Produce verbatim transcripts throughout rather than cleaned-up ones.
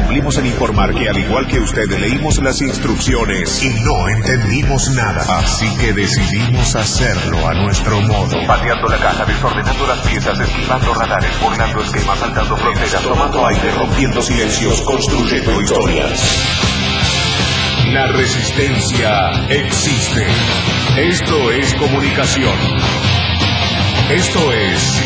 cumplimos en informar que al igual que usted leímos las instrucciones y no entendimos nada. Así que decidimos hacerlo a nuestro modo. Pateando la caja, desordenando las piezas, esquivando radares, burlando esquemas, saltando fronteras, tomando aire, rompiendo silencios, construyendo historias. La resistencia existe. Esto es comunicación. Esto es...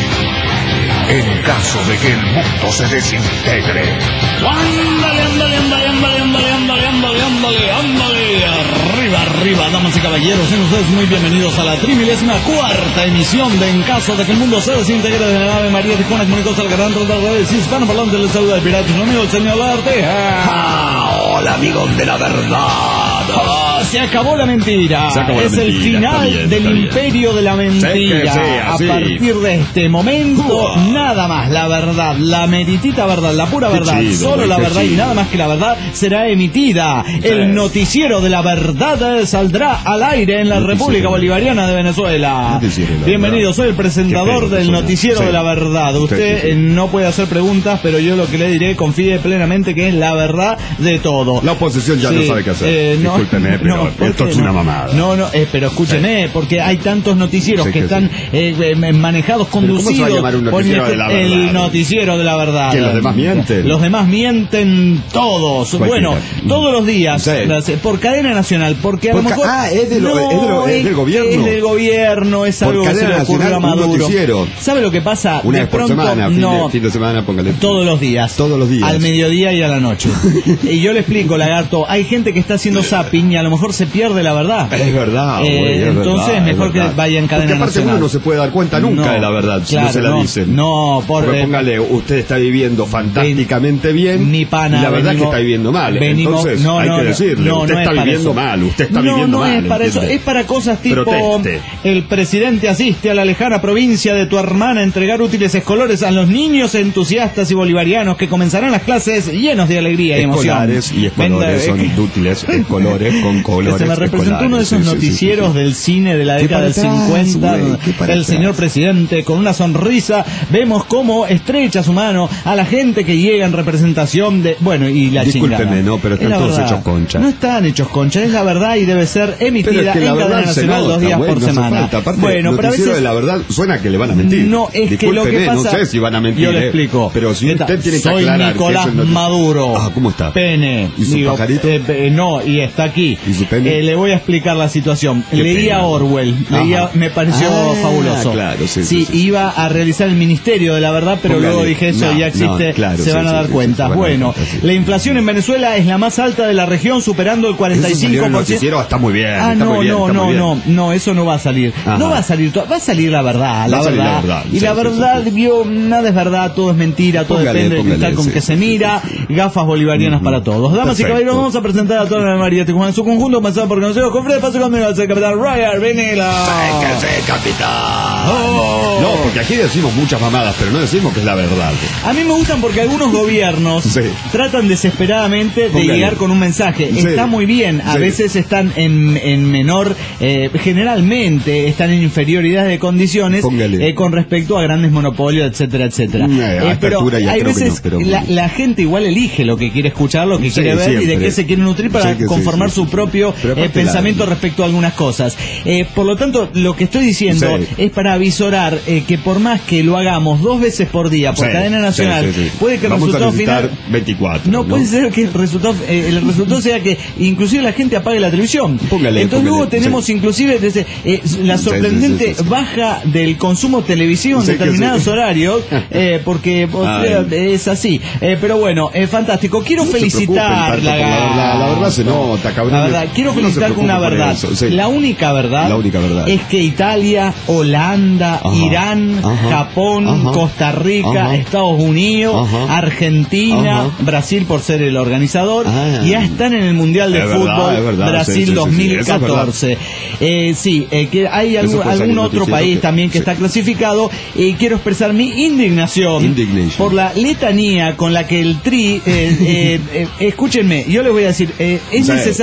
en caso de que el mundo se desintegre. ¡Ándale, ándale, ándale, ándale, ándale, ándale, ándale, ándale, ándale! Arriba, arriba, damas y caballeros, sean ustedes muy bienvenidos a la trimilésima cuarta emisión de En caso de que el mundo se desintegre de la nave María Tijuana, comunicó al gran de las redes hispanoparlantes. Les saluda el pirata, su amigo el señor Arteja. Ah, hola, amigos de la verdad. Oh, se acabó la mentira. Acabó es la el mentira, final está bien, del está bien. imperio de la mentira. Sí, que sea, a sí. partir de este momento, Uah. nada más. La verdad, la meritita verdad, la pura Qué verdad, chido, solo güey, la qué verdad y chido. nada más que la verdad será emitida. Sí. El noticiero de la verdad eh, saldrá al aire en la Noticiero República de la Bolivariana de Venezuela. Noticiero de la Bienvenido, verdad. soy el presentador Qué feo del suena. noticiero Sí. de la verdad. Usted Sí, sí, sí. eh, no puede hacer preguntas, pero yo lo que le diré, confíe plenamente que es la verdad de todo. La oposición ya Sí, no sabe qué hacer. eh, no, Discúlpeme, pero no, ¿por esto qué es no? una mamada. No, no, eh, pero escúcheme, porque hay tantos noticieros Sí, que, que están sí. eh, eh, manejados, ¿cómo se va a conducidos llamar un por noticiero de la verdad? el noticiero de la verdad. ¿Que los demás mienten? Los demás mienten todos. Cualquiera. Bueno, todos los días, Sí. las- por cadena nacional, porque a Por lo ca- mejor... ah, es de lo- No, es de lo- es del gobierno. Es del gobierno, es Por algo que se cadena le ocurrió a nacional, un Maduro. noticiero. ¿Sabe lo que pasa? Una de vez por pronto, semana, fin, no, de, fin de semana, póngale. todos los días. Todos los días. Al mediodía y a la noche. Y yo le explico, lagarto, hay gente que está haciendo zapping y a lo mejor se pierde la verdad. Es verdad, Eh, güey, es entonces verdad, mejor es que verdad. vaya en cadena Porque aparte nacional. uno no se puede dar cuenta nunca No, de la verdad si claro, no se la no, dicen. no, por- Porque eh, póngale, usted está viviendo fantásticamente bien. Mi pana, y la verdad venimos- es que está viviendo mal. venimos- Entonces no, hay no, que no, decirle, no, usted no es está para viviendo eso. mal, usted está no, viviendo no mal. es para eso, ¿entiende? es para cosas tipo Proteste. el presidente asiste a la lejana provincia de tu hermana a entregar útiles escolares a los niños entusiastas y bolivarianos que comenzarán las clases llenos de alegría y emoción. Escolares y escolares Venda- son útiles, escolores con colores. Se me representó escolares. uno de esos Sí, sí, sí, noticieros sí, sí. del cine de la ¿Qué década del para atrás, cincuenta, güey? ¿Qué para el atrás? señor presidente con una sonrisa, vemos cómo estrecha su mano a la gente que llega en representación de... Bueno, y la Discúlpeme, chingada. no, pero Es están la todos verdad. hechos concha. No están hechos concha, es la verdad y debe ser Pero emitida es que la en verdad cadena se nacional nota, dos días güey, por no hace semana. falta. Aparte, Bueno, pero a noticiero veces... de la verdad suena que le van a mentir. No, es que lo que Discúlpeme, pasa... no sé si van a mentir. Yo le eh, explico. Pero si ¿Qué usted tal? tiene que Soy aclarar Nicolás que eso no- Maduro. Ah, ¿cómo está? Pene. ¿Y su pajarito? eh, eh, no, y está aquí. ¿Y su pene? Eh, le voy a explicar la situación. ¿Qué Leía pene? Orwell. Leía, Ajá. me pareció Ah, fabuloso. claro, sí, sí, sí. iba a realizar el Ministerio de la Verdad, pero Póngale. luego dije eso No, ya existe, no, claro, se sí, van a sí, dar sí, cuenta. sí, se van a dar Bueno, cuenta, sí. la inflación en Venezuela es la más alta de la región, superando el cuarenta y Eso salió cinco en el por ciento. noticiero, está muy bien. Ah, está no, muy bien, no, está no, muy bien. no, no, eso no va a salir. Ajá. No va a salir, to- va a salir la verdad, la Va a salir verdad. la verdad, Y sí, la sí, verdad, sí, sí. vio, nada es verdad, todo es mentira, todo Póngale, depende del póngale, cristal con sí, que sí, se sí, mira. sí, sí. Gafas bolivarianas Ujú. para todos. Damas y Perfecto. caballeros, vamos a presentar a toda la María Tijuana en su conjunto, comenzando por conocidos con Fred Paso conmigo, el capitán Ryan Venila. ¡Séquese, capitán! Oh. No, porque aquí decimos muchas mamadas, pero no decimos que es la verdad. A mí me gustan porque algunos gobiernos Sí. tratan desesperadamente de Póngale. llegar con un mensaje. Sí. Está muy bien, a Sí. veces están en, en menor, eh, generalmente están en inferioridad de condiciones Póngale. eh, con respecto a grandes monopolios, etcétera, etcétera. Mm, a esta pero altura ya hay creo que veces no, pero la, bueno. la gente igual elige lo que quiere escuchar, lo que Sí, quiere ver y de siempre. qué se quiere nutrir para Sí que sí, conformar sí, su sí. propio Pero eh, aparte pensamiento la- respecto a algunas cosas. Eh, por lo tanto, lo que estoy diciendo Sí. es para avisorar eh, que por más que lo hagamos dos veces por día por Sí, cadena nacional, sí, sí, sí. puede que el Vamos a resultado necesitar final veinticuatro. no, puede ser que el resultado eh, el resultado sea que inclusive la gente apague la televisión. Póngale, Entonces póngale, luego tenemos sí. inclusive desde, eh, la Sí, sorprendente sí, sí, sí, sí. baja del consumo televisivo en Sí, que determinados sí. horarios, eh, porque o sea, Ay. es así. Eh, pero bueno, es fantástico. Quiero No se felicitar preocupen tanto por la verdad. La verdad se nota, cabrón. La verdad, quiero No se felicitar con una preocupen por verdad. eso, sí. La única verdad, La única verdad. es que Italia, Holanda, Ajá, Irán, ajá, Japón, ajá, Costa Rica, ajá, Estados Unidos, ajá, Argentina, ajá. Brasil por ser el organizador, Ah. ya están en el Mundial de Es verdad, Fútbol es verdad, Brasil sí, sí, sí, sí, dos mil catorce. eso Eh, sí, eh, que hay Eso algún, fue algún salir otro noticiero país que- también que sí. está clasificado y quiero expresar mi indignación Indignation. por la letanía con la que el Tri, eh, eh, eh, escúchenme, yo les voy a decir, eh, es Sí. necesario que los Sí,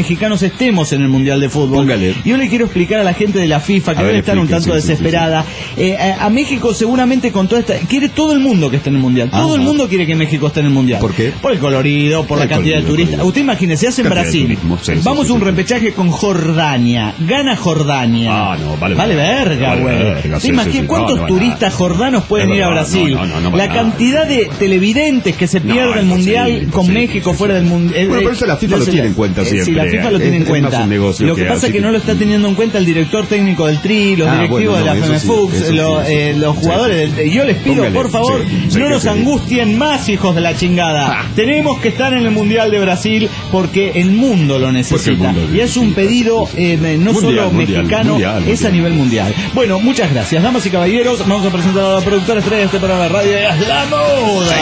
mexicanos estemos en el Mundial de Fútbol. Póngale. Yo le quiero explicar a la gente de la FIFA, que A ver, debe estar un explique, tanto sí, sí, desesperada. sí, Eh, a, a México seguramente con toda esta... Quiere todo el mundo que esté en el Mundial. Todo Ajá. el mundo quiere que México esté en el Mundial. ¿Por qué? Por el colorido, por El la cantidad colorido, de turistas. colorido. Usted imagine, se hace en Cantidad de Brasil. turismo, sí, sí, Vamos sí, a un sí. repechaje con Jordania. Gana Jordania. Ah, no, vale Vale verga. verga, Vale güey. verga, ¿Se sí, imagina sí, sí. cuántos No, no va turistas nada. jordanos pueden Es ir a verdad, Brasil? no, no, no va la nada. cantidad de televidentes que se No, pierde el imposible, Mundial con imposible, México sí, fuera sí. del Mundial. Bueno, por eso la FIFA lo tiene en cuenta Sí, siempre. la FIFA lo Es- tiene en es más cuenta. un negocio Lo que que pasa es así que que- no lo está teniendo en cuenta el director técnico del Tri, los Ah, directivos bueno, de la no, eso sí, FEMEFUX, eso sí, lo- eso eh, sí. los Sí, jugadores. sí. del- Yo les pido, Póngale, por favor, sí, sí, no que nos sí. angustien más, hijos de la chingada. Ah. Tenemos que estar en el Mundial de Brasil porque el mundo lo necesita. mundo lo Y es un necesita, pedido sí, sí. eh, no Mundial, solo mundial, mexicano, mundial, es a mundial. nivel mundial. Bueno, muchas gracias. Damas y caballeros, vamos a presentar a la productora estrella de este programa de radio, es La Moda.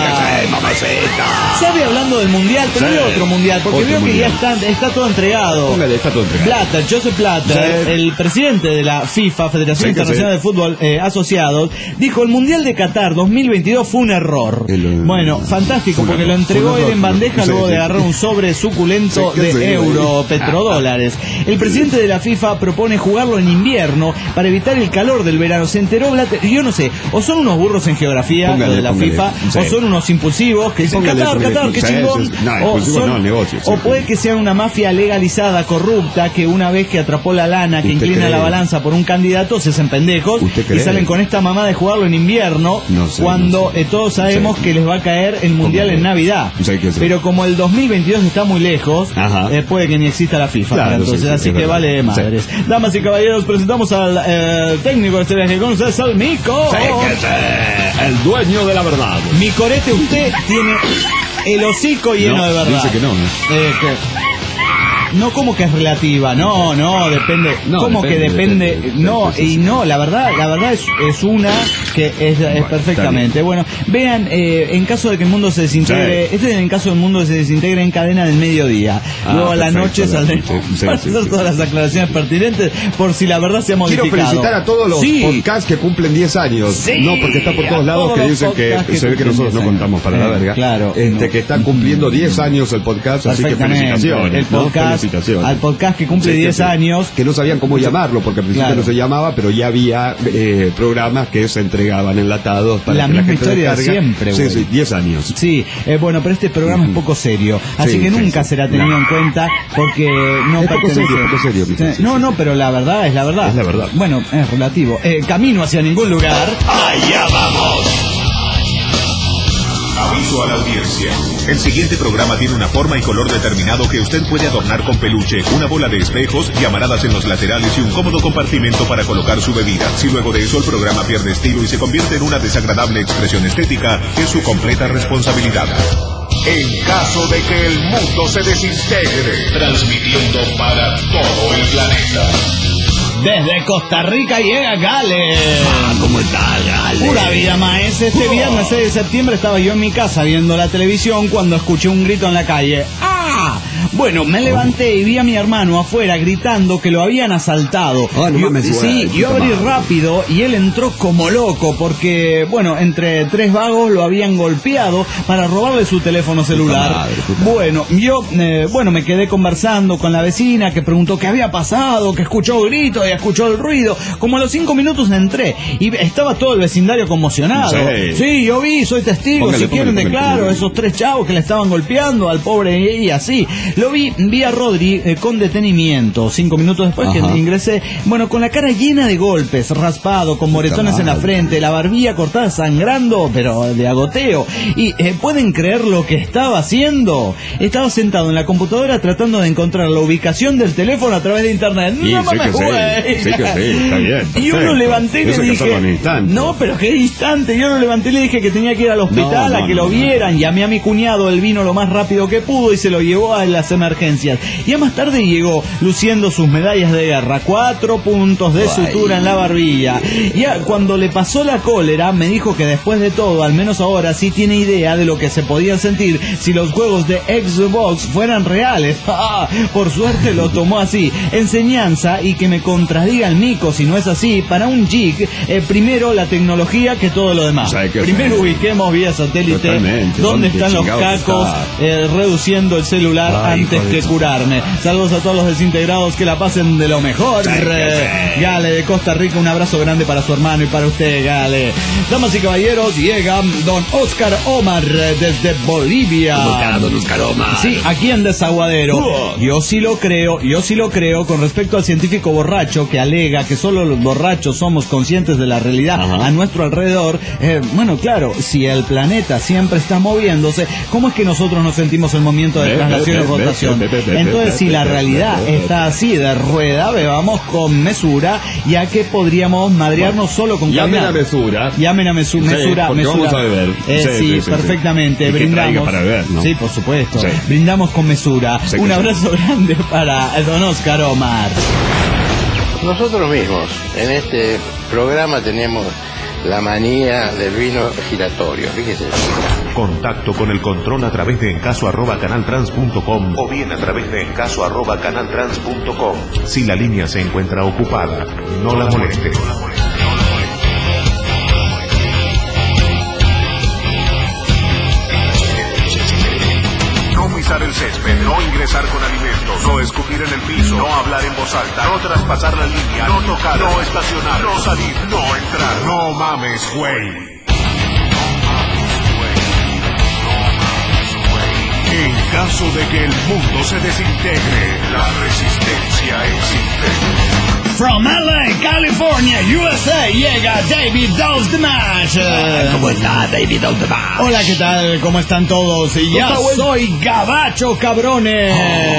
¿Sabe hablando del mundial? Pero Sí. de otro mundial, porque Otro veo que mundial. ya está, está todo entregado. Póngale, está todo entregado. Blatter, Joseph Blatter, Sí. el presidente de la FIFA, Federación Sí, que Internacional sí. de Fútbol eh, Asociados, dijo el Mundial de Qatar dos mil veintidós fue un error. El, eh, bueno, fantástico, fue un porque error, lo entregó fue un él error, en bandeja sí, luego sí. de agarrar un sobre suculento Sí, que de sí, euro, güey. petrodólares. El presidente de la FIFA propone jugarlo en invierno para evitar el calor del verano. Se enteró Blatter, yo no sé, o son unos burros en geografía Póngale, los de la póngale, FIFA, sí. o son unos impulsivos que dicen Póngale, Qatar, póngale, Qatar, qué sí, chingón. sí, sí. No, o, impulsivo son- no, negocio, sí, o sí. puede que sea una mafia legalizada, corrupta, que una vez que atrapó la lana, que ¿Usted inclina cree? la balanza por un candidato, se hacen pendejos ¿Usted y cree? salen con esta mamá de jugarlo en invierno, No sé, cuando no sé. eh, todos sabemos Sí. que les va a caer el mundial Póngale. en Navidad. Sí, que sí. Pero como el dos mil veintidós está muy lejos, Ajá. eh, puede que ni exista la FIFA. Claro, entonces, sí, sí, así es que verdad. vale madres. Damas y caballeros, presentamos al eh, técnico de este viaje con ustedes, al Mico. Sí, que sí. El dueño de la verdad. Mi corete, usted tiene el hocico lleno No, de verdad. dice que no, ¿no? Eh, que- no, como que es relativa, no, no, depende. No, como que depende, depende, depende, no, depende, sí, y sí. no, la verdad, la verdad es, es una que es, es Bueno, perfectamente. Bueno, vean, eh, en caso de que el mundo se desintegre, Sí. este es en caso del mundo se desintegre en cadena del mediodía. Ah, Luego a la perfecto, noche la saldremos noche, sí, para sí, hacer sí. todas las aclaraciones pertinentes por si la verdad se ha Quiero modificado. felicitar a todos los Sí. podcasts que cumplen diez años. Sí, no, porque está por a todos lados todos que los dicen que, podcasts que se ve que cumplen nosotros no diez años. contamos para Eh, la verga. claro, Este, no. que están cumpliendo diez años el podcast, así que Perfectamente. felicitaciones. El ¿no? podcast, Felicitaciones. al podcast que cumple Sí, que diez sí. años. Que no sabían cómo llamarlo, porque al principio Claro. no se llamaba, pero ya había eh, programas que se entregaban enlatados para La que la misma gente historia de descargue. siempre, Sí, güey. sí, diez años. Sí, eh, bueno, pero este programa es poco serio, así Sí, que sí, nunca sí. será tenido No. en cuenta porque no Es poco pertenece. serio, poco serio, quizás, Sí, sí, no, sí. no, pero la verdad es la verdad. Es la verdad. Bueno, es relativo. Eh, camino hacia ningún lugar. Allá vamos. Aviso a la audiencia. El siguiente programa tiene una forma y color determinado que usted puede adornar con peluche, una bola de espejos, llamaradas en los laterales y un cómodo compartimento para colocar su bebida. Si luego de eso el programa pierde estilo y se convierte en una desagradable expresión estética, es su completa responsabilidad. En caso de que el mundo se desintegre, transmitiendo para todo el planeta. Desde Costa Rica llega Gale. Ah, ¿cómo está, Gale? Pura vida, maese. Este viernes seis de septiembre estaba yo en mi casa viendo la televisión cuando escuché un grito en la calle. ¡Ah! Bueno, me levanté y vi a mi hermano afuera gritando que lo habían asaltado. Ah, no Yo- mames, sí, güey, yo puta abrí madre. rápido y él entró como loco porque, bueno, entre tres vagos lo habían golpeado para robarle su teléfono celular. Puta madre, puta madre. Bueno, yo, eh, bueno, me quedé conversando con la vecina que preguntó qué había pasado, que escuchó gritos y escuchó el ruido. Como a los cinco minutos entré y estaba todo el vecindario conmocionado. Sí. Sí, yo vi, soy testigo, Póngale, si quieren póngale, declaro, póngale. esos tres chavos que le estaban golpeando al pobre y así. Lo vi, vi a Rodri eh, con detenimiento, cinco minutos después Ajá. que ingresé, bueno, con la cara llena de golpes, raspado, con moretones en la madre. frente, la barbilla cortada sangrando, pero de agoteo. Y eh, ¿pueden creer lo que estaba haciendo? Estaba sentado en la computadora tratando de encontrar la ubicación del teléfono a través de internet. Sí, no sí mames, que sí, güey. sí que sí, está bien, Y yo lo perfecto. levanté y le Eso hay que dije, hacerlo en instante. no, pero qué instante, yo lo levanté y le dije que tenía que ir al hospital No, a no, que no, lo no. vieran. Llamé a mi cuñado, él vino lo más rápido que pudo y se lo llevó a las emergencias. Y ya más tarde llegó luciendo sus medallas de guerra, cuatro puntos de Ay. sutura en la barbilla. Ya cuando le pasó la cólera, me dijo que después de todo, al menos ahora sí tiene idea de lo que se podía sentir si los juegos de Xbox fueran reales. Ah, por suerte lo tomó así. Enseñanza y que me contradiga el mico si no es así. Para un geek, eh, primero la tecnología que todo lo demás. ¿Sabe qué? Primero ubiquemos vía satélite Totalmente. dónde ¿Dónde están los chingados cacos está? eh, reduciendo el celular Ay, antes que curarme. Saludos a todos los desintegrados, que la pasen de lo mejor. Gale de Costa Rica, un abrazo grande para su hermano y para usted, Gale. Damas y caballeros, llega don Oscar Omar desde Bolivia. ¿Cómo está, don Oscar Omar? Sí, aquí en Desaguadero. Uh. Yo sí lo creo, yo sí lo creo con respecto al científico borracho que alega que solo los borrachos somos conscientes de la realidad Ajá. a nuestro alrededor. Eh, bueno, claro, si el planeta siempre está moviéndose, ¿cómo es que nosotros nos sentimos el movimiento de traslación y rotación? Entonces, si la realidad está así de rueda, bebamos con mesura, ya que podríamos madrearnos bueno, solo con llamen caminar. a mesura. Llamen a mesu sí, mesura. mesura. Vamos a beber. Eh, sí, sí, sí, perfectamente. Sí. Brindamos. Para beber, ¿no? Sí, por supuesto. Sí. Brindamos con mesura. Sí, Un sí. abrazo grande para don Oscar Omar. Nosotros mismos en este programa tenemos la manía del vino giratorio, fíjese. Contacto con el control a través de encaso arroba canaltrans punto com o bien a través de encaso arroba canaltrans punto com. Si la línea se encuentra ocupada, no la moleste. No pisar el césped, no ingresar con alimentos, no escupir en el piso, no hablar en voz alta, no traspasar la línea, no tocar, no estacionar, no salir, no entrar, no mames, güey. En caso de que el mundo se desintegre, la resistencia existe. From L A, California, U S A, llega David Does the Mash. ¿Cómo está, David Does the Mash? Hola, ¿qué tal? ¿Cómo están todos? Y ya soy gabacho, cabrones.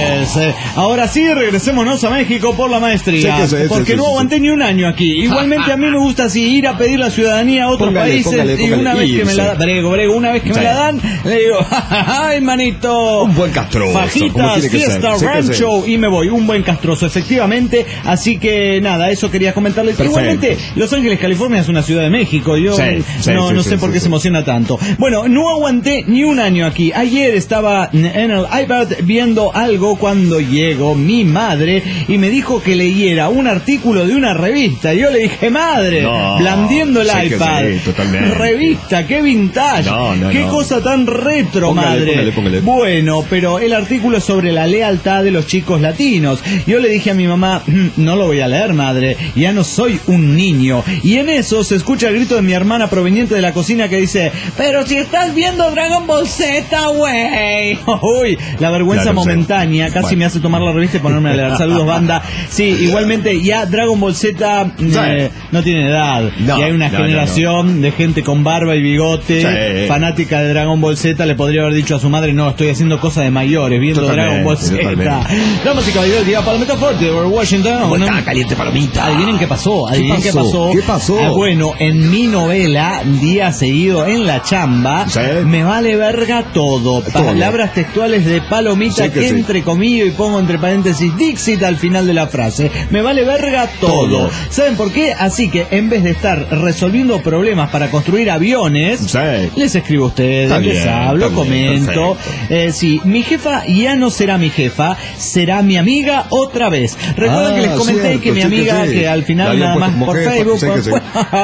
Oh. Ahora sí, regresémonos a México por la maestría. Sí, sí, sí, porque sí, sí, no sí, aguanté sí. ni un año aquí. Igualmente a mí me gusta así ir a pedir la ciudadanía a otros póngale, países póngale, póngale, y una vez que me la dan, brego, brego, una vez que sí. me la dan, le digo, ¡ay, manito! Un buen castroso. Fajitas, fiesta, rancho, y me voy. Un buen castroso, efectivamente. Así que nada, eso quería comentarles. Perfecto. Igualmente, Los Ángeles, California es una ciudad de México. Yo sí, sí, no, sí, no sí, sé sí, por qué sí, se emociona tanto. Bueno, no aguanté ni un año aquí. Ayer estaba en el iPad viendo algo cuando llegó mi madre y me dijo que leyera un artículo de una revista. Yo le dije, madre, no, blandiendo el sí iPad. Sí, totalmente. Revista, qué vintage. No, no, qué no. cosa tan retro, póngale, madre. Póngale, póngale. Bueno, pero el artículo es sobre la lealtad de los chicos latinos. Yo le dije a mi mamá, no lo voy a leer, madre, ya no soy un niño. Y en eso se escucha el grito de mi hermana proveniente de la cocina que dice, pero si estás viendo Dragon Ball Z, güey. Uy, la vergüenza claro, momentánea sí. casi bueno. me hace tomar la revista y ponerme a leer. Saludos, banda. Sí, igualmente ya Dragon Ball Z eh, no tiene edad. No, y hay una no, generación no, no. de gente con barba y bigote, sí. fanática de Dragon Ball Z. Le podría haber dicho a su madre, no, estoy haciendo cosas de mayores, viendo totalmente, Dragon Ball Z. Damas y caballeros, diga Palomita Fuerte, Washington. ¿Cómo está, caliente palomita? Adivinen qué pasó, adivinen qué pasó. ¿Qué pasó? Ah, bueno, en mi novela, día seguido en la chamba, ¿sí? me vale verga todo. todo. Palabras textuales de Palomita sí que, que sí. entre comillas y pongo entre paréntesis Dixit al final de la frase. Me vale verga todo. todo. ¿Saben por qué? Así que en vez de estar resolviendo problemas para construir aviones, sí. les escribo a ustedes, está les bien, hablo, comento. Eh, sí, mi jefa ya no será mi jefa, será mi amiga otra vez. Recuerden ah, que les comenté cierto, que mi amiga, sí, sí. que al final nada más por jefa, Facebook, por, sí.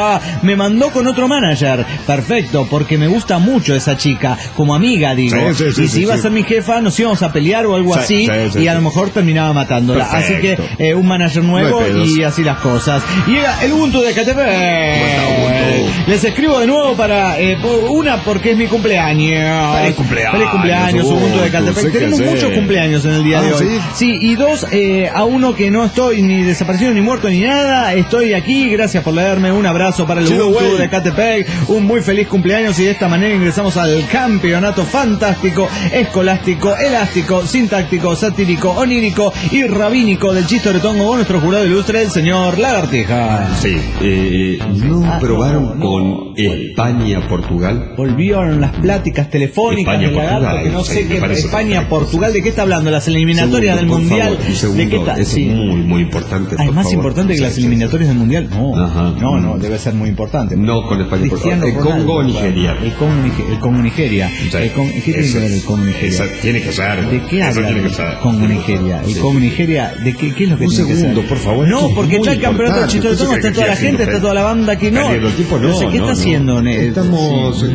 me mandó con otro manager. Perfecto, porque me gusta mucho esa chica, como amiga, digo. Sí, sí, sí, y si sí, iba sí. a ser mi jefa, nos íbamos a pelear o algo sí, así, sí, sí, y a sí. lo mejor terminaba matándola. Perfecto. Así que eh, un manager nuevo no y así las cosas. Llega el Ubuntu de Catepec. Les escribo de nuevo para eh, una porque es mi cumpleaños. Feliz cumpleaños. Feliz cumpleaños, Ubuntu de Catepec. Sí, Tenemos muchos sí. cumpleaños en el día ah, de hoy. Sí, sí y dos, eh, a uno que no estoy ni desaparecido ni muerto ni nada, estoy aquí, gracias por leerme, un abrazo para el Chido, Ubuntu wey. de Catepec, un muy feliz cumpleaños y de esta manera ingresamos al campeonato fantástico, escolástico, elástico, sintáctico, satírico, onírico y rabínico del Chistoretongo con nuestro jurado ilustre, el señor Lagartija. Sí, eh, ¿no ah, probaron no, no, con no, España, Portugal? Volvieron las pláticas telefónicas España, de Lagarto, que no sí, sé qué, España, Portugal, ¿de qué está hablando? Las eliminatorias segundo, del Mundial. Favor, segundo, ¿De qué está? Es sí. muy, muy importante. Ah, ¿es más favor. importante que sí, las eliminatorias sí. del Mundial? No, Ajá. no, no, debe ser muy importante. No, con España, Portugal. El Congo o Nigeria. El Congo, el Congo, Nigeria. Sí. El Congo, ¿qué tiene que ver el Congo, Nigeria? Esa tiene que ser. ¿De qué habla el Congo, Nigeria? El Congo, Nigeria, ¿de qué, qué es lo que Un tiene segundo, que ser? por favor. No, porque está el campeonato de Chistoretongo, está toda la gente, está toda la banda que no. El tiempo no. No sé, ¿qué no, está no. haciendo, Ned? Estamos Sí.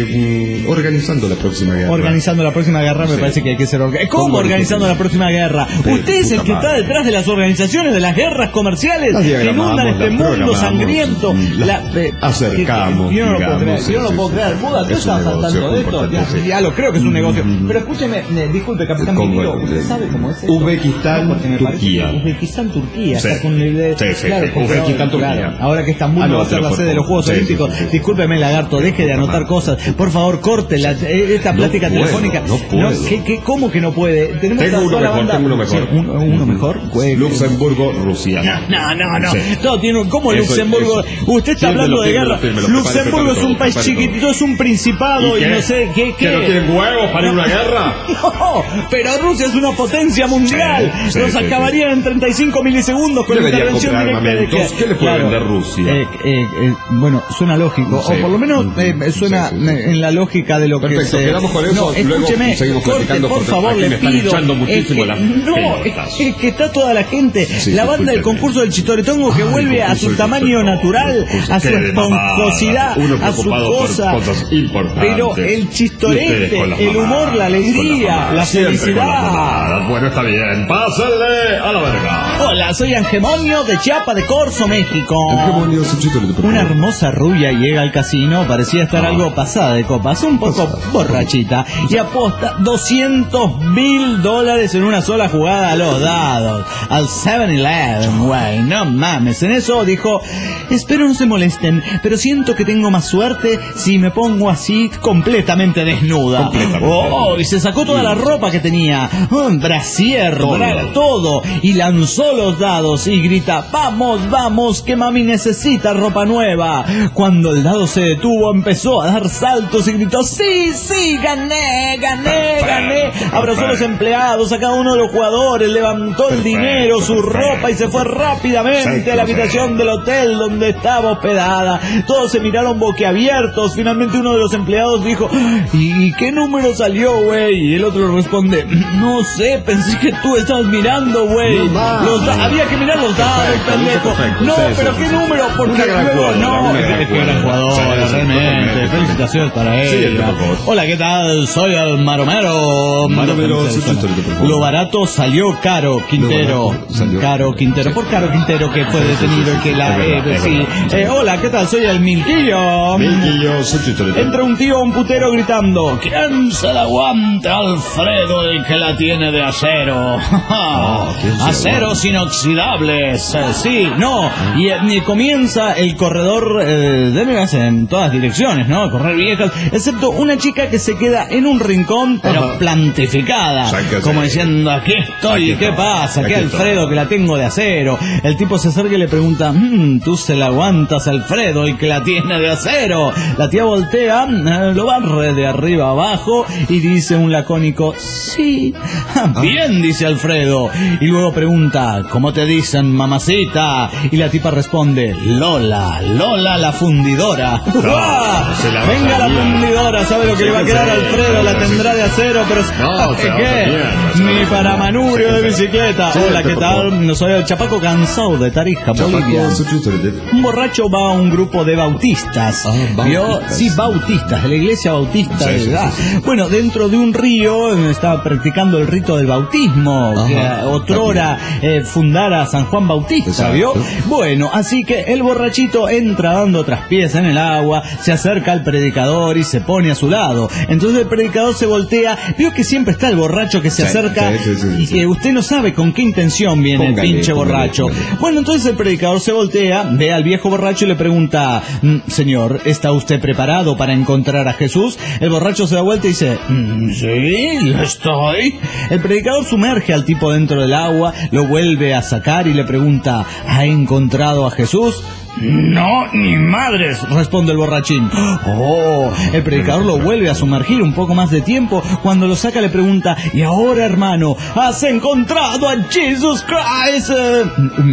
de, mm, organizando la próxima guerra. Organizando la próxima guerra, me Sí. parece que hay que ser orga- ¿Cómo, ¿Cómo organizando difícil? la próxima guerra? De Usted es el puta que está madre. detrás de las organizaciones de las guerras comerciales Las que diagramamos, inundan este las mundo programamos, sangriento. las La- eh, acercamos, que- que- Yo no lo puedo digamos, creer, sí, yo no lo sí, puedo sí. creer. Buda, ¿tú Es un estás negocio saltando de esto? importante, Ya, sí. ya lo creo que es un negocio. Mm. Pero escúcheme, eh, disculpe, capitán ¿Cómo? Minero, ¿usted sabe cómo es esto? Uzbekistán, No, porque me parece Turquía. que Uzbekistán, Turquía. Sí. Está con el de- Sí, sí, claro, sí. porque Uzbekistán, ahora- Turquía. claro, ahora que Estambul Ah, no no, va a ser pero la por sede de los favor. Juegos Sí, sí, Olímpicos. sí, sí. Discúlpeme, lagarto, deje de anotar cosas. Por favor, corte la, eh, esta No plática puedo, telefónica. no puedo. ¿qué, qué, ¿Cómo que no puede? Tenemos Tengo a uno toda la mejor, banda- tengo uno mejor. Sí, uno, uno mejor. Pues, Luxemburgo, Rusia. No, no, no. Sí. No, tiene un, ¿cómo Eso, Luxemburgo? eso. Usted está Fírmelo, hablando de fírmelo, guerra. fírmelo, Luxemburgo prepare es un todo, país prepare todo. chiquitito, es un principado y, ¿Y qué? no sé qué. ¿Que qué? no tienen huevos para ir a una guerra? No, pero Rusia es una potencia mundial. Sí, sí, Los sí, acabarían en treinta y cinco milisegundos con Debería intervención comprar directa de armamentos. ¿Qué le puede vender Rusia? Eh, eh, eh, bueno, suena lógico. Sí. O por lo menos eh, suena Sí, sí, sí. eh, en la lógica de lo Perfecto, que se... quedamos con eso, No, luego escúcheme, seguimos corte, platicando por porque favor, aquí le me están pido. hinchando muchísimo Es que- las No, pelotas. es que está toda la gente. Sí, la banda del discúlpeme. concurso del Chistoretongo que Ay, vuelve a concurso su del tamaño Chistoretongo, natural, concurso a su que de mamada, esponjosidad, uno a su preocupado por cosa. cosas importantes. Pero el Y ustedes chistorete, con las el humor, mamadas, la con alegría, las mamadas, la siempre con las felicidad. mamadas. Bueno, está bien. Pásenle a la verga. Hola, soy Angemonio de Chiapa de Corzo, México. Angemonio, su chitorete, por Una favor. hermosa rubia llega al casino, parecía estar Ah. algo pasada de copas, un poco borrachita, y aposta doscientos mil dólares en una sola jugada a los dados, al seven eleven, güey, no mames. En eso dijo, espero no se molesten, pero siento que tengo más suerte si me pongo así completamente desnuda. Completamente. Oh, y se sacó toda la ropa que tenía, un brasier, Todo. braga, todo, y lanzó los dados y grita, vamos, vamos, que mami necesita ropa nueva. Cuando el dado se detuvo, empezó a dar saltos y gritó, sí, sí, gané, gané, gané. Abrazó a los empleados, a cada uno de los jugadores, levantó el dinero, su ropa y se fue rápidamente a la habitación del hotel donde estaba hospedada. Todos se miraron boquiabiertos. Finalmente uno de los empleados dijo, ¿y qué número salió, güey? Y el otro responde, no sé, pensé que tú estabas mirando, güey. No más. Los da- había que mirar los dados, Perfecto, pendejo. perfecto. No, Sí, pero sí, qué sí. número, porque Una gran luego jugadora, no. una gran Es que era jugadora. jugadora, Sí, sí, realmente. totalmente. Felicitaciones para Sí, ella. por favor. Hola, ¿qué tal? Soy el Maromero. Maromero, sí, sí, sí, por favor. Lo barato salió caro, Quintero. Lo barato salió- Caro Quintero. Por Caro Quintero, que fue detenido y que la... Es verdad, eh, es sí. verdad. Eh, hola, ¿qué tal? Soy el Milquillo. Milquillo, su chitorete. Entra un tío a un putero gritando, ¿quién se la aguanta, Alfredo, el que la tiene de acero? ¿quién se la Aceros inoxidables. Eh, sí, no. Y, eh, y comienza el corredor eh, de veras en todas direcciones, ¿no? Correr viejas, excepto una chica que se queda en un rincón, pero Ajá. plantificada. Sáquese. Como diciendo, aquí estoy, Aquí ¿qué estoy, pasa? aquí ¿Qué estoy. Alfredo, que la tengo de acero? El tipo se acerca y le pregunta, "Mm, tú se la aguantas, Alfredo, el que la tiene de acero". La tía voltea, eh, lo barre de arriba abajo y dice un lacónico, sí. Bien, dice Alfredo. Y luego pregunta, ¿cómo te dicen, mamacita? Y la tipa responde, Lola, Lola la fundidora. ¡Ah! se la va Venga a la salir. fundidora, ¿sabe lo que Sí, le va a sí, quedar a sí. Alfredo? La tendrá de acero, pero No, ¿sabe se va a qué? hacer mierda, se va a Ni hacer para mierda. manubrio de bicicleta. Sí, Hola, ¿qué por tal? favor. No soy el Chapaco Cansado de Tarija, Bolivia. Chapaco, su chitorete. Un borracho va a un grupo de bautistas. Ah, ¿Vio? bautistas. Sí, bautistas, de la iglesia bautista. Sí, de sí, ah, sí, sí. Bueno, dentro de un río eh, estaba practicando el rito del bautismo, Ajá. que eh, otrora eh, fundara San Juan Bautista, Exacto. ¿vio? Bueno, así que el borrachito entra dando traspiés en el agua, se acerca al predicador y se pone a su lado. Entonces el predicador se voltea, vio que siempre está el borracho que se Sí, acerca sí, sí, sí, y sí. que usted no sabe con qué intención viene Póngale, el pinche póngale, borracho. póngale. Bueno, entonces el predicador se voltea, ve al viejo borracho y le pregunta, "Mm, señor, ¿está usted preparado para encontrar a Jesús? El borracho se da vuelta y dice, "Mm, sí, lo estoy". El predicador sumerge al tipo dentro del agua, lo vuelve a sacar y le pregunta, ¿ha encontrado a Jesús? No, ni madres, responde el borrachín. Oh, el predicador lo vuelve a sumergir un poco más de tiempo. Cuando lo saca le pregunta, ¿y ahora, hermano, has encontrado a Jesus Christ? Eh,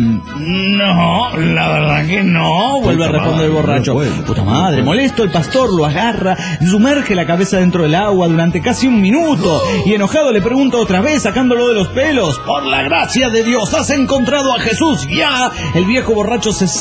mm, no, la verdad que no, vuelve a Puta responder el madre, borracho. no puede, Puta no madre, puede. molesto, el pastor lo agarra, sumerge la cabeza dentro del agua durante casi un minuto y enojado le pregunta otra vez, sacándolo de los pelos, por la gracia de Dios, ¿has encontrado a Jesús ya? El viejo borracho se seca los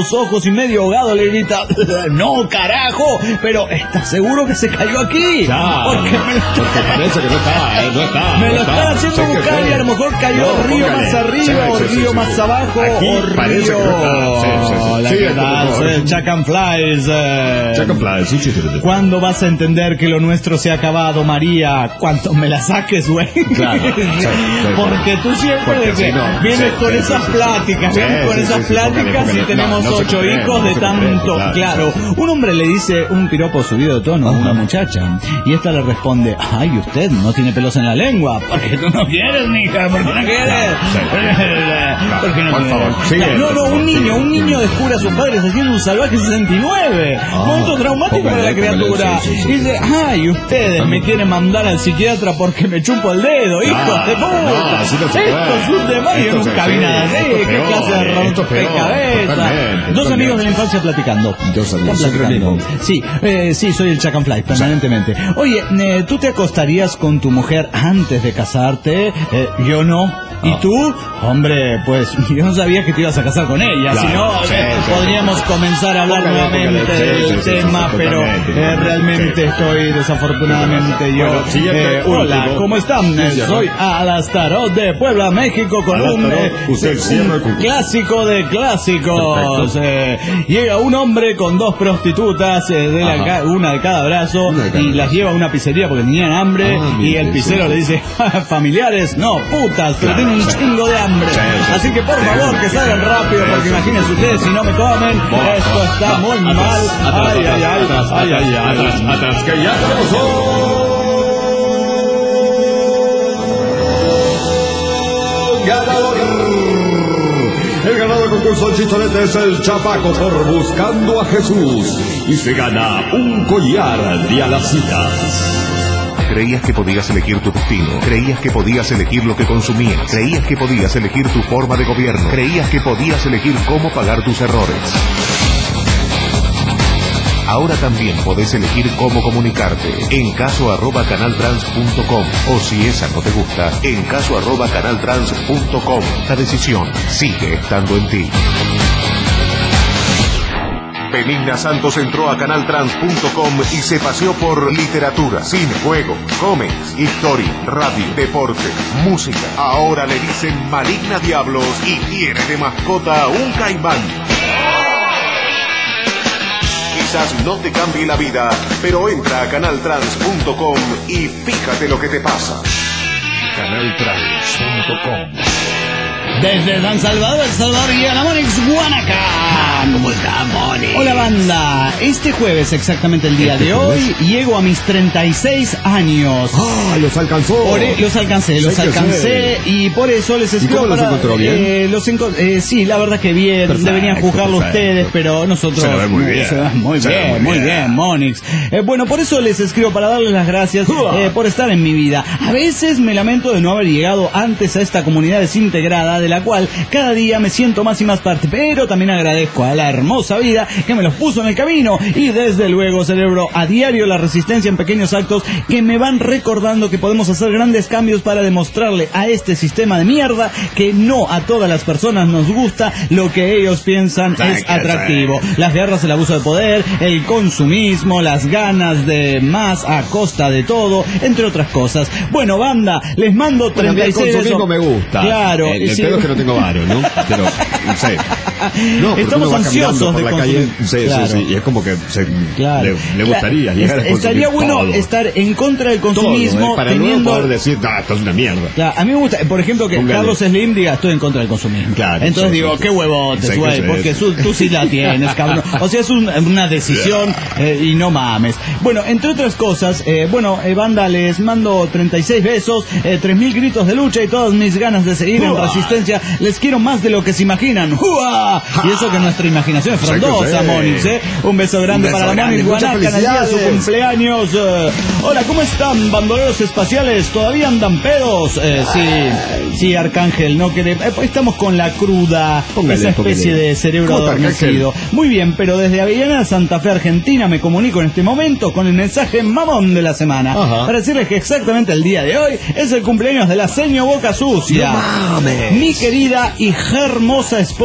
los ojos y medio ahogado le grita: no, carajo, pero ¿estás seguro que se cayó aquí? Claro, porque me lo, porque parece que no está, eh, no está. me no lo está. están haciendo Sé que buscar fue. y a lo mejor cayó No, río póngale. más arriba Sí, o sí, sí, río sí, más sí. abajo Aquí o parece río... que no está. Sí, sí, sí. Hola, Sí, ¿qué por tal? favor. Soy Chuck and Flies. eh. Chuck and Flies, sí, sí, sí, sí. ¿Cuándo vas a entender que lo nuestro se ha acabado, María? Cuanto me la saques, güey. Claro, sí, sí. Porque tú siempre Porque de que si no, vienes sí, con sí, esas sí, sí. pláticas, Sí, vienes con sí, esas sí, sí, pláticas póngale, y póngale. tenemos No, no se ocho comprende, hijos no de se comprende, tanto. claro, Claro, sí. un hombre le dice un piropo subido de tono a una muchacha y esta le responde: ay, usted no tiene pelos en la lengua. Porque tú no quieres, mija, porque no quieres. Sí. Porque no Por quieres. favor, sigue. No, no, un Sigue. niño, un niño descubre a sus padres haciendo un salvaje sesenta y nueve. Momento traumático póngale, para la póngale, criatura. sí, sí, sí, Y dice: ay, ustedes me quieren mandar al psiquiatra porque me chupo el dedo, hijos de puta. no, así no se puede. Esto es un demonio, Esto nunca se- vi sí, nada así. esto es ¿Qué peor, clase de esto es peor, rompecabezas? totalmente, Dos amigos totalmente. de la infancia platicando. Dos amigos, Están siempre platicando. mismo. Sí, eh, sí, soy el Chuck and Fly, permanentemente. Oye, eh, ¿tú te acostarías con tu mujer antes de casarte? Eh, yo no. ¿Y Ah. tú? Hombre, pues yo no sabía que te ibas a casar con ella. Claro, Si no, sí, eh, sí, podríamos comenzar a hablar Póngale, nuevamente póngale, sí, del sí, sí, tema, sí, pero totalmente, eh, totalmente. realmente Sí. estoy desafortunadamente yo. Bueno, siguiente, eh, hola, último. ¿cómo están? Sí, Eh, sí, soy Alastarot de Puebla, México, con un, Alastarot, eh, usted cierra un con- clásico de clásicos. Perfecto. Eh, llega un hombre con dos prostitutas, eh, de la Ajá. ca- una de cada brazo, Una de cada y las brazo. lleva a una pizzería porque tenían hambre, Ah, y mire, el sí, pizzero sí. le dice: familiares, no, putas, pero Claro, tienen un sí. chingo de hambre. Sí, sí, Así sí. que por Sí, favor, que sí, salgan sí. rápido, Sí, porque sí, imagínense sí, ustedes, sí. si no me comen, Va, esto va, está va, muy atrás, mal. atrás, Ay, ay, ay, atrás, ay, atrás, ay, ay. atrás, atrás, que ya tenemos un ganador. El ganador del concurso del chicholete es el Chapaco por Buscando a Jesús y se gana un collar de alacitas. Creías que podías elegir tu destino, creías que podías elegir lo que consumías, creías que podías elegir tu forma de gobierno, creías que podías elegir cómo pagar tus errores. Ahora también podés elegir cómo comunicarte en caso arroba canaltrans punto com o si esa no te gusta, en caso arroba canaltrans punto com. La decisión sigue estando en ti. Benigna Santos entró a canaltrans punto com y se paseó por literatura, cine, juegos, cómics, historia, radio, deporte, música. Ahora le dicen Maligna Diablos y tiene de mascota un caimán. Quizás no te cambie la vida, pero entra a canaltrans punto com y fíjate lo que te pasa. canaltrans punto com. Desde San Salvador, El Salvador y a la Monix Guanaca. ¿Cómo está, Moni? Hola, banda. Este jueves, exactamente el día ¿Este de jueves? hoy, llego a mis treinta y seis años. ¡Ah, los alcanzó! Por e- los alcancé, los Sé que alcancé y por eso les escribo cómo los para- encontró? ¿Bien? eh, los enco- eh, sí, la verdad que bien. Perfecto, Deberían juzgarlo perfecto. ustedes, pero nosotros Se lo ve muy bien. se ve muy Se lo ve bien, muy muy bien, bien. Monix. Eh, bueno, por eso les escribo para darles las gracias eh, por estar en mi vida. A veces me lamento de no haber llegado antes a esta comunidad desintegrada, de la cual cada día me siento más y más parte, pero también agradezco a la hermosa vida que me los puso en el camino y desde luego celebro a diario la resistencia en pequeños actos que me van recordando que podemos hacer grandes cambios para demostrarle a este sistema de mierda que no a todas las personas nos gusta lo que ellos piensan Sí, es que atractivo. sí. Las guerras, el abuso de poder, el consumismo, las ganas de más a costa de todo, entre otras cosas. Bueno, banda, les mando Bueno, a mí treinta y el seis consumismo me gusta. Claro. El, el sí. pedo es que no tengo varo, ¿no? Pero, no sé. No, porque Estamos uno va caminando ansiosos por de la calle, consumir. sí, Claro. sí, sí, y es como que se, Claro. le, le gustaría La- llegar a est- consumir Estaría bueno todo. estar en contra del Todo, consumismo ¿eh? Para teniendo... luego poder decir, no, esto es una mierda. Claro, a mí me gusta, por ejemplo, que Póngale. Carlos Slim diga, estoy en contra del consumismo. Claro, Entonces sí, digo, sí, qué sí. huevotes, Sí, güey, sí, porque sí. su- tú sí la tienes, cabrón. O sea, es un- una decisión eh, y no mames. Bueno, entre otras cosas, eh, bueno, eh, banda, les mando treinta y seis besos, eh, tres mil gritos de lucha y todas mis ganas de seguir en ¡Uah! resistencia. Les quiero más de lo que se imaginan. ¡Uah! Y eso que nuestra imaginación es Sí que frondosa, sí. Monix, ¿eh? Un beso grande Un beso para la grande, Monix muchas Guanaca en el día de su felicidades. cumpleaños. Eh, hola, ¿cómo están, bandoleros espaciales? ¿Todavía andan pedos? Eh, sí, sí, Arcángel, no queremos... eh, pues estamos con la cruda, Póngale, esa especie póngale. de cerebro ¿Cómo está, adormecido. Muy bien, pero desde Avellaneda, Santa Fe, Argentina, me comunico en este momento con el mensaje mamón de la semana. Ajá. Para decirles que exactamente el día de hoy es el cumpleaños de la seño Boca Sucia. No mames. Mi querida y hermosa esposa,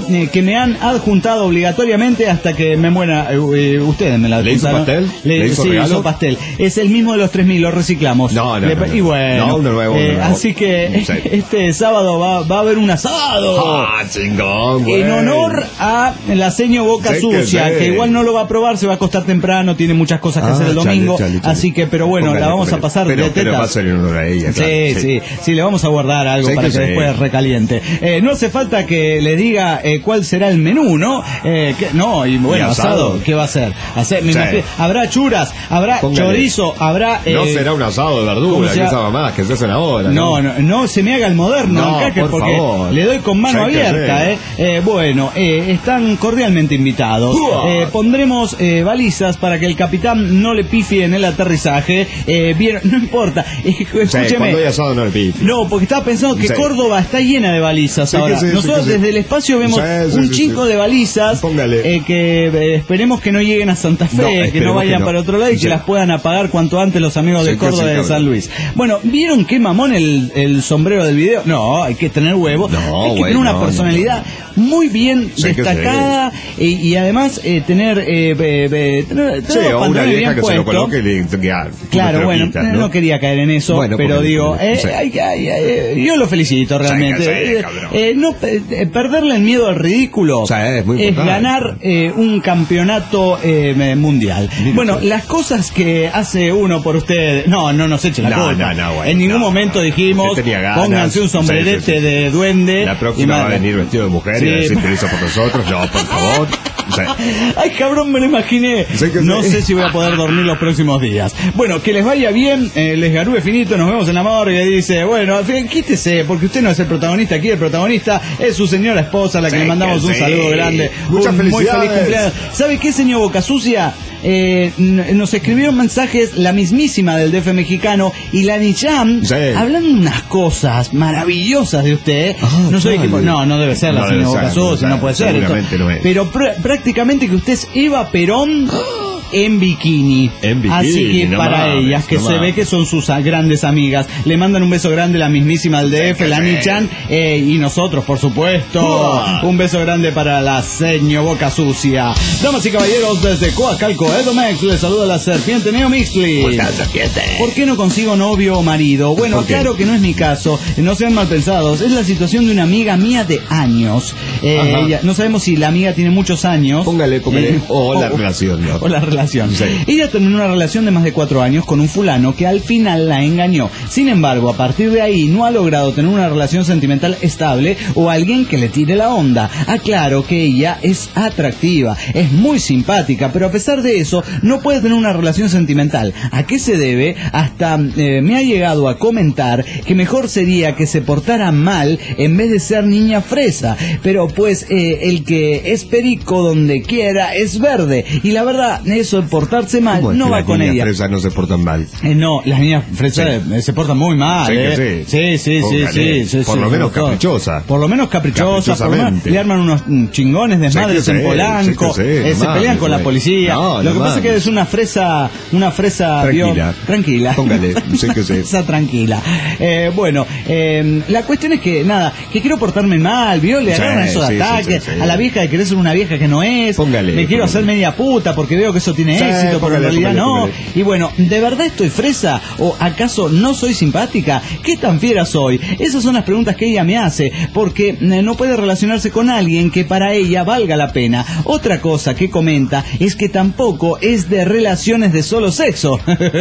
eh, que me han adjuntado obligatoriamente hasta que me muera. Eh, eh, ustedes me la adjuntaron. ¿Le hizo pastel? Le, ¿Le hizo sí, regalo? hizo pastel. Es el mismo de los tres mil, lo reciclamos. No, no, Le, no, no. Y bueno, No, uno nuevo, uno eh, nuevo. así que Sí. este sábado va, va a haber un asado. Ah, chingón, güey. En honor a la seño Boca Sé que Sucia, que, sé. igual no lo va a probar, se va a acostar temprano, tiene muchas cosas que Ah, hacer el chale, domingo, chale, chale. así que, pero bueno, Póngale, la vamos póngale. a pasar pero, de tetas. Pero va a ser en honor a ella, Sí, claro. sí, sí, le vamos a guardar algo Sé para que que sí. después recaliente. Eh, no hace falta que le diga eh, cuál será el menú, ¿no? Eh, que, no, y bueno, ¿Y asado? asado, ¿qué va a ser? Hacer, me Sí. imagino, habrá churas, habrá Póngale. chorizo, habrá... Eh, No será un asado de ¿cómo verdura, se que llama? esa mamá que se hacen ahora. No, no, no se me haga el moderno, No, encaje, por porque favor. le doy con mano Sé que abierta, sé. eh. Eh, bueno, eh, están cordialmente invitados. Uah. Eh, pondremos eh, balizas para que el capitán no le pifie en el aterrizaje. Eh, vieron, no importa, eh, Sí, escúcheme. cuando hay asado no le pife. No, porque estaba pensando que Sí. Córdoba está llena de balizas Sí, ahora. que sí, sí, Nosotros que sí. desde el espacio vemos Sí, sí, un sí, chingo sí. de balizas. Póngale. eh, que eh, esperemos que no lleguen a Santa Fe, No, que no esperemos vayan que no. para otro lado y Sí. que las puedan apagar cuanto antes los amigos de Sí, que Córdoba sí, y de cabrón. San Luis. Bueno, ¿vieron qué mamón el, el sombrero del video? No, hay que tener huevo. No, hay que güey, tener una no, personalidad muy bien Sí, que destacada y, y además eh, tener, eh, eh, eh, tener, tener Sí, los o una pantalones vieja bien que se lo puestos. coloque y le ya, Claro, unas bueno, troquitas, no, ¿no? quería caer en eso, Bueno, pero póngale, digo, póngale, eh, sí. ay, ay, ay, yo lo felicito realmente. Sí, que sí, Eh, cabrón. eh, no, eh, perderle el miedo al ridículo Sí, es muy importante. ganar eh, un campeonato eh, mundial. Mire Bueno, usted. las cosas que hace uno por ustedes, no, no nos echen la No, culpa. no, no, güey, en ningún no, momento no. dijimos, Usted tenía ganas. pónganse un sombrerete Sí, sí, sí. de duende. La y próxima va a madre. venir vestido de mujer Sí. y va a decir que lo hizo por nosotros. No, por favor. Sí. Ay, cabrón, me lo imaginé. Sí que No sí. sé si voy a poder dormir los próximos días. Bueno, que les vaya bien, eh, les garúe finito, nos vemos en la morgue. Dice, bueno, al fin, quítese, porque usted no es el protagonista aquí, el protagonista es su señora esposa, a la que Sí le mandamos que un sí. saludo grande. Muchas un muy felicidades. feliz cumpleaños. ¿Sabe qué, señor Boca Sucia? Eh, n- nos escribieron mensajes la mismísima del D F mexicano y la Nicham, Sí. hablando unas cosas maravillosas de usted. Ah, no sé dale. qué, no, no debe ser la No señora debe Boca ser, Sucia, no no puede ser, ser. esto. seguramente no es. Pero pr- prácticamente que usted es Eva Perón en bikini. En bikini, Así que no para mames, ellas, que no se mames. ve que son sus a- grandes amigas, le mandan un beso grande la mismísima del D F, Sí, la sí. Nichan, eh, y nosotros, por supuesto. Uah. Un beso grande para la seño Boca Sucia. Damas y caballeros, desde Coacalco, Edomex, les saluda la serpiente Neo Mixley. ¿Por qué no consigo novio o marido? Bueno, ¿Por qué? claro que no es mi caso, no sean mal pensados, es la situación de una amiga mía de años. Eh, Ajá. ella- no sabemos si la amiga tiene muchos años. Póngale, póngale. Eh, O la relación, ¿no? O la relación. Sí. Ella terminó una relación de más de cuatro años con un fulano que al final la engañó. Sin embargo, a partir de ahí no ha logrado tener una relación sentimental estable o alguien que le tire la onda. Aclaro que ella es atractiva, es muy simpática, pero a pesar de eso no puede tener una relación sentimental. ¿A qué se debe? Hasta eh, me ha llegado a comentar que mejor sería que se portara mal en vez de ser niña fresa. Pero pues eh, el que es perico donde quiera es verde. Y la verdad, eso de portarse mal ¿Cómo es no que va las con niñas ella. fresas no se portan mal? Eh, no, las niñas fresas Sí. eh, se portan muy mal. Sí que eh. sí. sí, sí, sí, Póngale. sí, sí, Por sí, lo menos sobre todo. caprichosa. Por lo menos caprichosa, por lo menos Caprichosamente. le arman unos mm, chingones desmadres Sí que en sí, Polanco, sí que sí, eh, no se mames, pelean con la güey. policía. No, lo no que pasa es que mames. es una fresa, una fresa Tranquila. bio- tranquila. Póngale, sí que sí. Fresa tranquila. Eh, bueno, eh, la cuestión es que nada, que quiero portarme mal, vio, le Sí, agarran esos sí, sí, ataques sí, sí. a la vieja de querer ser una vieja que no es. Póngale, me quiero póngale. hacer media puta porque veo que eso tiene Sí, éxito, pero en póngale, realidad póngale, no. póngale. Y bueno, ¿de verdad estoy fresa? ¿O acaso no soy simpática? ¿Qué tan fiera soy? Esas son las preguntas que ella me hace, porque eh, no puede relacionarse con alguien que para ella valga la pena. Otra cosa que comenta es que tampoco es de relaciones de solo sexo.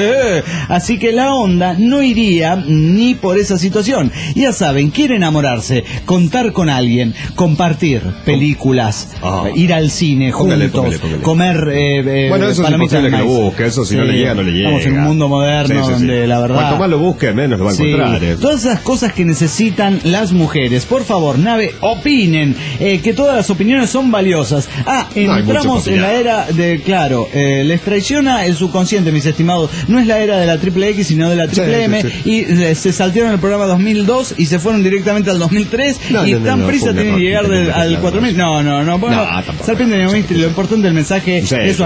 Así que la onda no iría ni por esa situación. Ya saben, quiere enamorarse, contar con alguien, compartir películas, Ah. ir al cine Póngale, juntos, póngale, póngale. comer eh, eh, Bueno, eso es palomitas imposible de que lo maíz. busque, eso si no le llega, no le llega. Estamos en un mundo moderno Sí, sí, sí. donde la verdad... Cuanto más lo busque, menos lo va a Sí, encontrar. eh. todas esas cosas que necesitan las mujeres. Por favor, nave, opinen, eh, que todas las opiniones son valiosas. Ah, No hay mucho entramos para en la opinar. era de, claro, eh, les traiciona el subconsciente, mis estimados. No es la era de la triple X, sino de la triple Sí, M. sí, sí. Y eh, se saltearon el programa dos mil dos y se fueron directamente al dos mil tres. No, y no, no, tan no, prisa fue un tienen error, que llegar tiene del- que al aclarar. cuatro mil. No, no, no. Bueno, No, tampoco. Serpiente Neomistri, lo importante del mensaje Sí, de su sí, amiga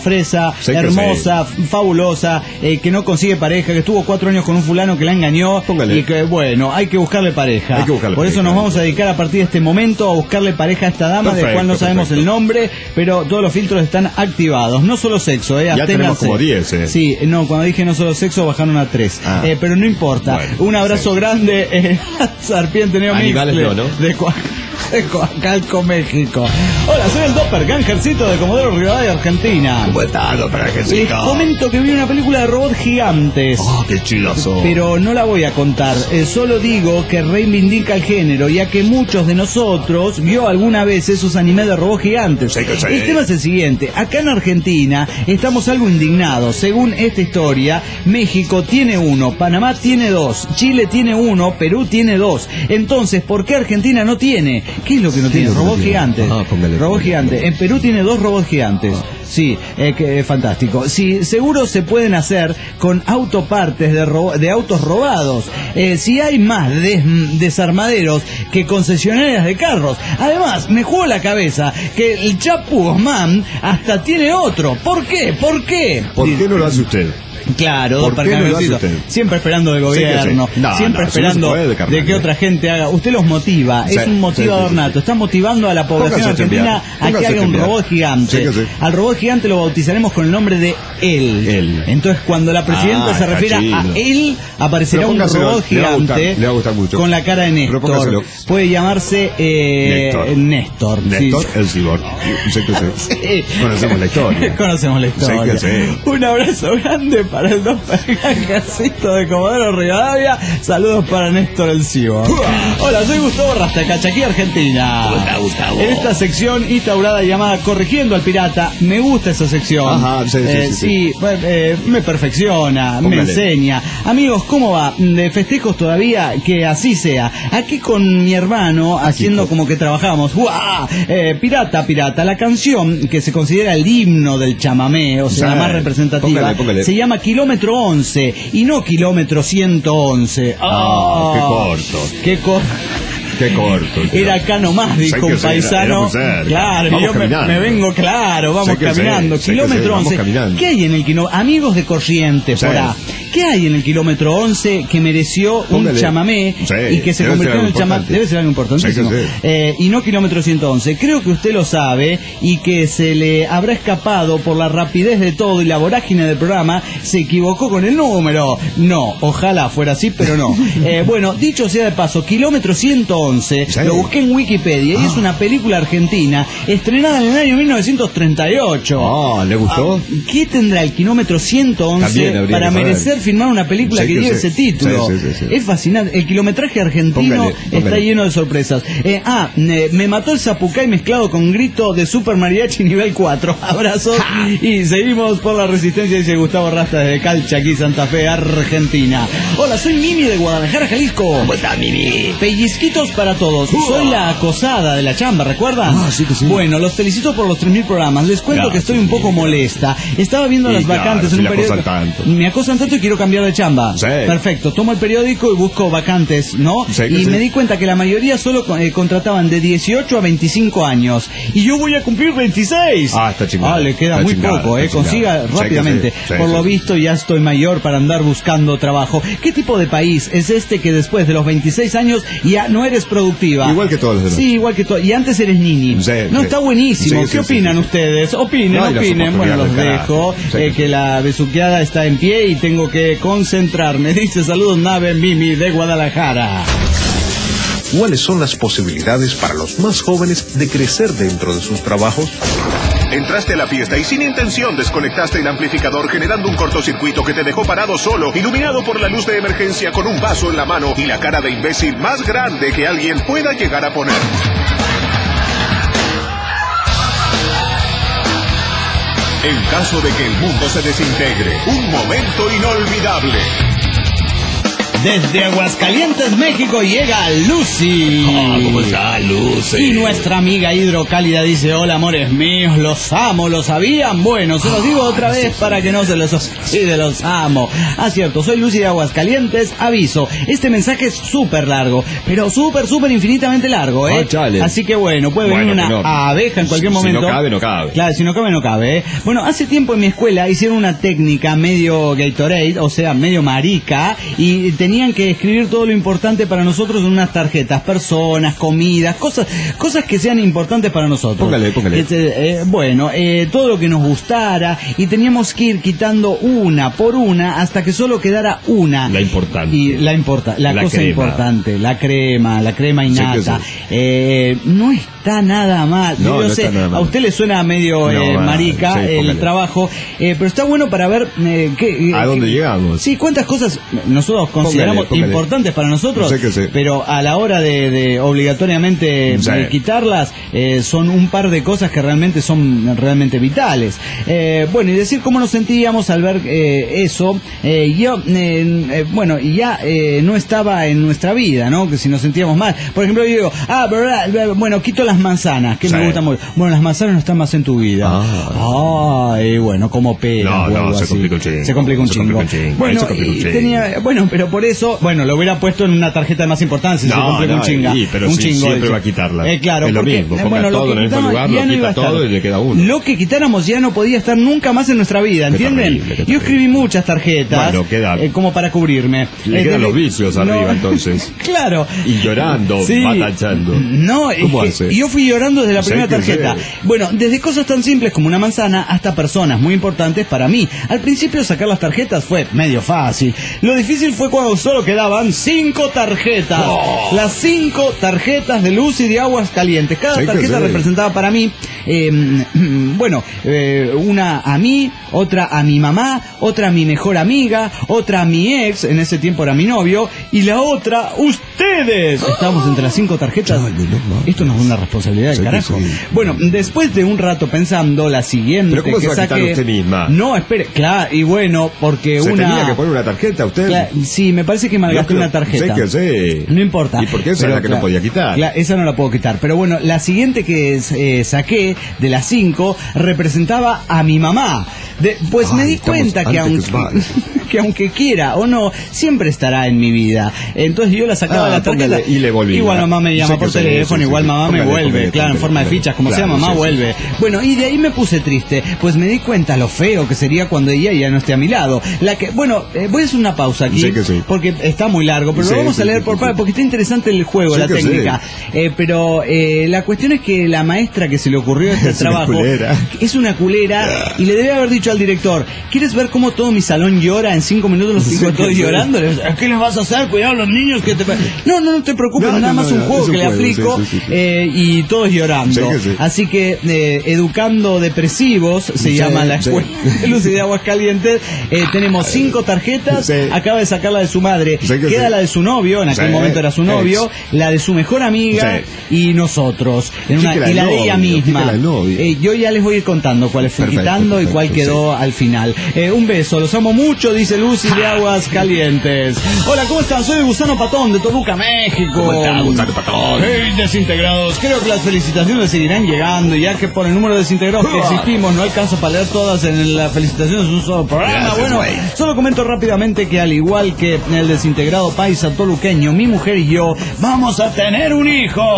fresa, Sí que hermosa, f- fabulosa, eh, que no consigue pareja, que estuvo cuatro años con un fulano que la engañó. Póngale. Y que, bueno, hay que buscarle pareja. Hay que buscarle Por eso pareja. nos vamos a dedicar a partir de este momento a buscarle pareja a esta dama, de Perfecto, cual no sabemos perfecto. el nombre, pero todos los filtros están activados. No solo sexo, eh, Ya absténganse. tenemos como diez, eh. Sí, no, cuando dije no solo sexo bajaron a tres. Ah. Eh, pero no importa. Bueno, un abrazo grande, eh, Serpiente Neo Animales Mixle, no, ¿no? de Cua- de Coacalco, México. Hola, soy el Doppelgangercito de Comodoro Rivadavia, Argentina. ¿Cómo estás, don Les Franquecito? comento que vi una película de robots gigantes. Oh, qué chilazo. Pero no la voy a contar, eh, solo digo que reivindica el género, ya que muchos de nosotros vio alguna vez esos animes de robots gigantes. Sí que sí. El tema es el siguiente, acá en Argentina estamos algo indignados. Según esta historia, México tiene uno, Panamá tiene dos, Chile tiene uno, Perú tiene dos. Entonces, ¿por qué Argentina no tiene? ¿Qué es lo que no tiene? es lo que no Robots tiene? gigantes. Ah, póngale, Robots póngale. gigantes. En Perú tiene dos robots gigantes. Sí, eh, que, eh, fantástico. Sí, seguro se pueden hacer con autopartes de, ro- de autos robados. Eh, si hay más des- desarmaderos que concesionarias de carros. Además, me juego la cabeza que el Chapu Guzmán hasta tiene otro. ¿Por qué? ¿Por qué? ¿Por qué no lo hace usted? Claro, ¿Por don qué no lo Pergamecito, hace usted? siempre esperando del Sí que sí. gobierno, No, siempre no, eso no esperando se puede, de carnal. que otra gente haga. Usted los motiva, Sí, es un motivador sí, sí, sí. nato, está motivando a la población Póngase a argentina chambear, a que póngase a haga un chambear. robot gigante. Sí que sí. Al robot gigante lo bautizaremos con el nombre de él. Él. Entonces, cuando la presidenta Ah, se está refiera a chido. él, aparecerá Pero un póngaselo, robot le va a gustar, gigante le va a gustar mucho. con la cara de Pero Néstor. póngaselo. Puede llamarse eh, Néstor. Néstor. sí. Néstor, el cyborg. Sí que sí. Sí. Conocemos la historia. Conocemos la historia. Sí que sí. Un abrazo grande para el Doppelgangercito de Comodoro Rivadavia. Saludos para Néstor el Cibo. Hola, soy Gustavo Rastacachaquí, Argentina. ¿Cómo está, Gustavo? En esta sección instaurada llamada Corrigiendo al Pirata, me gusta esa sección. Ajá, sí, sí, Eh, sí, sí. pues, eh, me perfecciona, me Póngale. enseña. Amigos, ¿cómo va? ¿De festejos todavía? Que así sea. Aquí con mi hermano, haciendo como que trabajamos. ¡Guau! Eh, pirata, pirata. La canción que se considera el himno del chamamé, o sea, Sí. la más representativa, Póngale, póngale. se llama Kilómetro once y no Kilómetro ciento once. Ah, qué corto. ¡Qué corto! Qué corto. Era acá nomás, dijo Sé que un sí, era- paisano. era muy cerca. Claro, Vamos yo me, caminando. me vengo, claro, vamos Sé que sí, caminando. sé que Kilómetro sí, vamos once. caminando. ¿Qué hay en el kilómetro? Amigos de Corrientes, Sí. por A. ¿Qué hay en el kilómetro once que mereció un Póngale. chamamé Sí, y que se debe convirtió ser en algo el chamamé? importante. Debe ser algo importantísimo. Sí que sí. Eh, y no kilómetro ciento once. Creo que usted lo sabe y que se le habrá escapado por la rapidez de todo y la vorágine del programa. Se equivocó con el número. No, ojalá fuera así, pero no. Eh, bueno, dicho sea de paso, kilómetro ciento once, Sí. lo busqué en Wikipedia y es una película argentina estrenada en el año mil novecientos treinta y ocho. Ah, ¿le gustó? ¿Qué tendrá el kilómetro ciento once También habría para que saber. merecer filmar una película Sí que que lleve sí. ese título? Sí, sí, sí, sí. Es fascinante. El kilometraje argentino Póngale, póngale. está lleno de sorpresas. Eh, ah, me, me mató el Zapucay mezclado con grito de Super Mariachi nivel cuatro. Abrazos y seguimos por la resistencia, dice Gustavo Rasta desde Calcha, aquí Santa Fe, Argentina. Hola, soy Mimi de Guadalajara, Jalisco. ¿Cómo está, Mimi? Pellizquitos para todos. Soy la acosada de la chamba, ¿recuerdan? Ah, sí que sí. Bueno, los felicito por los tres mil programas. Les cuento Gracias, que estoy un poco Mimi. molesta. Estaba viendo Sí, las claro, vacantes si en un le acosan periódico. tanto. Me acosan tanto y quiero cambiar de chamba. Sí. Perfecto. Tomo el periódico y busco vacantes, ¿no? Sí que y sí. me di cuenta que la mayoría solo eh, contrataban de dieciocho a veinticinco años. Y yo voy a cumplir veintiséis. Ah, está chingada. Ah, le queda Está muy chingada, poco, ¿eh? está chingada. Consiga Sí que rápidamente. sí, sí, Por sí, lo sí. visto ya estoy mayor para andar buscando trabajo. ¿Qué tipo de país es este que después de los veintiséis años ya no eres productiva? Igual que todos los demás. Sí, igual que todos. Y antes eres nini. Sí, no, sí. está buenísimo. Sí, sí, ¿Qué sí, opinan sí. ustedes? Opinen, No, y las opinen. Bueno, los oportunidades del dejo. carajo. Sí, eh, sí. que la besuqueada está en pie y tengo que concentrarme. Dice saludos, nave Mimi de Guadalajara. ¿Cuáles son las posibilidades para los más jóvenes de crecer dentro de sus trabajos? Entraste a la fiesta y sin intención desconectaste el amplificador generando un cortocircuito que te dejó parado solo, iluminado por la luz de emergencia con un vaso en la mano y la cara de imbécil más grande que alguien pueda llegar a poner. En caso de que el mundo se desintegre, un momento inolvidable. Desde Aguascalientes, México, llega Lucy. Oh, ¿cómo está Lucy? Y nuestra amiga hidrocálida dice: hola, amores míos, los amo, ¿lo sabían? Bueno, se los digo otra vez para que no se los olvide, los amo. Ah, cierto, soy Lucy de Aguascalientes. Aviso, este mensaje es súper largo, pero súper, súper infinitamente largo, ¿eh? Ah, chale. Así que bueno, puede venir Bueno, una no. abeja en cualquier Si momento. no cabe, no cabe. Claro, si no cabe, no cabe, ¿eh? Bueno, hace tiempo en mi escuela hicieron una técnica medio Gatorade, o sea, medio marica, y tenían que escribir todo lo importante para nosotros en unas tarjetas, personas, comidas, cosas cosas que sean importantes para nosotros. Póngale, póngale. Este, eh, bueno, eh, todo lo que nos gustara, y teníamos que ir quitando una por una hasta que solo quedara una. La importante. Y la importa, la, La cosa crema. importante, la crema, la crema innata. Sí, sí. Eh, no está nada mal. No, Yo no sé, está nada mal. a usted le suena medio No, eh, va, marica sí, el póngale. trabajo, eh, pero está bueno para ver eh, qué, ¿A eh, dónde qué- llegamos? Sí, cuántas cosas nosotros consideramos póngale. importantes para nosotros, Sé que sí. pero a la hora de, de obligatoriamente Sí. eh, quitarlas, eh, son un par de cosas que realmente son realmente vitales. Eh, bueno, y decir cómo nos sentíamos al ver eh, eso, eh, yo, eh, eh, bueno, y ya eh, no estaba en nuestra vida, ¿no? Que si nos sentíamos mal. Por ejemplo, yo digo, ah, verdad, bueno, quito las manzanas, que Sí. me gustan mucho. Bueno, las manzanas no están más en tu vida. Ah. Ay, bueno, como peras No, o no, algo se así. complica un chingo. Se complica un Se chingo. complica un chingo. Ahí Bueno, se complica un y chingo. tenía, bueno, pero por eso, bueno, lo hubiera puesto en una tarjeta de más importancia, si se No, complica no, un chinga. y- pero un sí, chingo, siempre dice. va a quitarla. Eh, claro, Es lo porque, mismo, eh, ponga bueno, lo todo que en el mismo quitamos lugar, ya lo no quita iba a estar. todo y le queda uno. Lo que quitáramos ya no podía estar nunca más en nuestra vida, Qué ¿entienden? terrible, qué Yo terrible. escribí muchas tarjetas, Bueno, queda- eh, como para cubrirme. Le Eh, quedan desde- los vicios arriba, entonces. Claro. Y llorando, Sí. batallando. No, es ¿Cómo que hace? yo fui llorando desde la Sí, primera que tarjeta. sí. Bueno, desde cosas tan simples como una manzana hasta personas muy importantes para mí. Al principio sacar las tarjetas fue medio fácil. Lo difícil fue cuando solo quedaban cinco tarjetas. Oh. Las cinco tarjetas de Lucy de Aguascalientes. Cada Sí, que tarjeta sí. representaba para mí, eh, bueno, eh, una a mí, otra a mi mamá, otra a mi mejor amiga, otra a mi ex, en ese tiempo era mi novio, y la otra, ustedes. Estábamos entre las cinco tarjetas. Esto nos da una responsabilidad del Sí que carajo. sí. Bueno, después de un rato pensando, la siguiente ¿Pero cómo que se va a quitar saqué- usted misma? No, espere, claro, y bueno, porque ¿Se una... tenía que poner una tarjeta usted? Cla- sí, me parece que malgasté Yo creo- una tarjeta. Sé que sé. No importa. ¿Y por qué esa Pero, es la que no cla- podía quitar? cla- esa no la puedo quitar. Pero bueno, la siguiente que eh, saqué de las cinco representaba a mi mamá. De- pues Ay, me di estamos cuenta que antes que aunque, que aunque quiera o no, siempre estará en mi vida. Entonces yo la sacaba Ah, de la tarjeta póngale, y le volvía. igual mamá me llama Sé por que sí, teléfono, sí, igual sí, mamá póngale, me vuelve, póngale, claro, en póngale, forma de póngale. fichas, como Claro, sea, mamá sí, sí. vuelve. Bueno, y de ahí me puse triste, pues me di cuenta lo feo que sería cuando ella ya no esté a mi lado. La que, bueno, eh, voy a hacer una pausa aquí, Sí que sí. porque está muy largo, pero Sí, lo vamos sí, a leer sí, por sí, partes, sí. porque está interesante el juego, Sí la que técnica. Eh, pero eh, la cuestión es que la maestra que se le ocurrió este Es una trabajo culera. es una culera y le debe haber dicho al director: ¿quieres ver cómo todo mi salón llora en cinco minutos? Los cinco Sí, todos que sí. llorando. Le digo, ¿qué les vas a hacer? Cuidado los niños que te... No, no, no te preocupes, No, nada no, más no, un no, juego es un que le juego, aplico, sí, sí, sí. eh, y todos llorando. Sí, que sí. Así que eh, Educando Depresivos se Sí, llama la sí. escuela de Lucy de Aguascalientes. Eh, tenemos cinco tarjetas. Sí. Acaba de sacar la de su madre. Sí, que Queda sí. la de su novio, en aquel Sí. momento era su novio, la de su mejor amiga y nosotros. En una- Quítela y la al de ella novio, misma. quítela al novio. Eh, yo ya les voy a ir contando cuáles fui Perfecto, quitando y perfecto, cuál quedó al final. Eh, un beso, los amo mucho, dice Lucy de Aguascalientes. Hola, ¿cómo están? Soy el Gusano Patón de Toluca, México. ¿Cómo está, Gusano Patón? Hey, desintegrados. Creo que las felicitaciones seguirán llegando, ya que por el número de desintegrados que existimos no alcanzo para leer todas en las felicitaciones de un solo programa. Gracias, bueno, güey. solo comento rápidamente que al igual que el desintegrado paisa toluqueño, mi mujer y yo vamos a tener un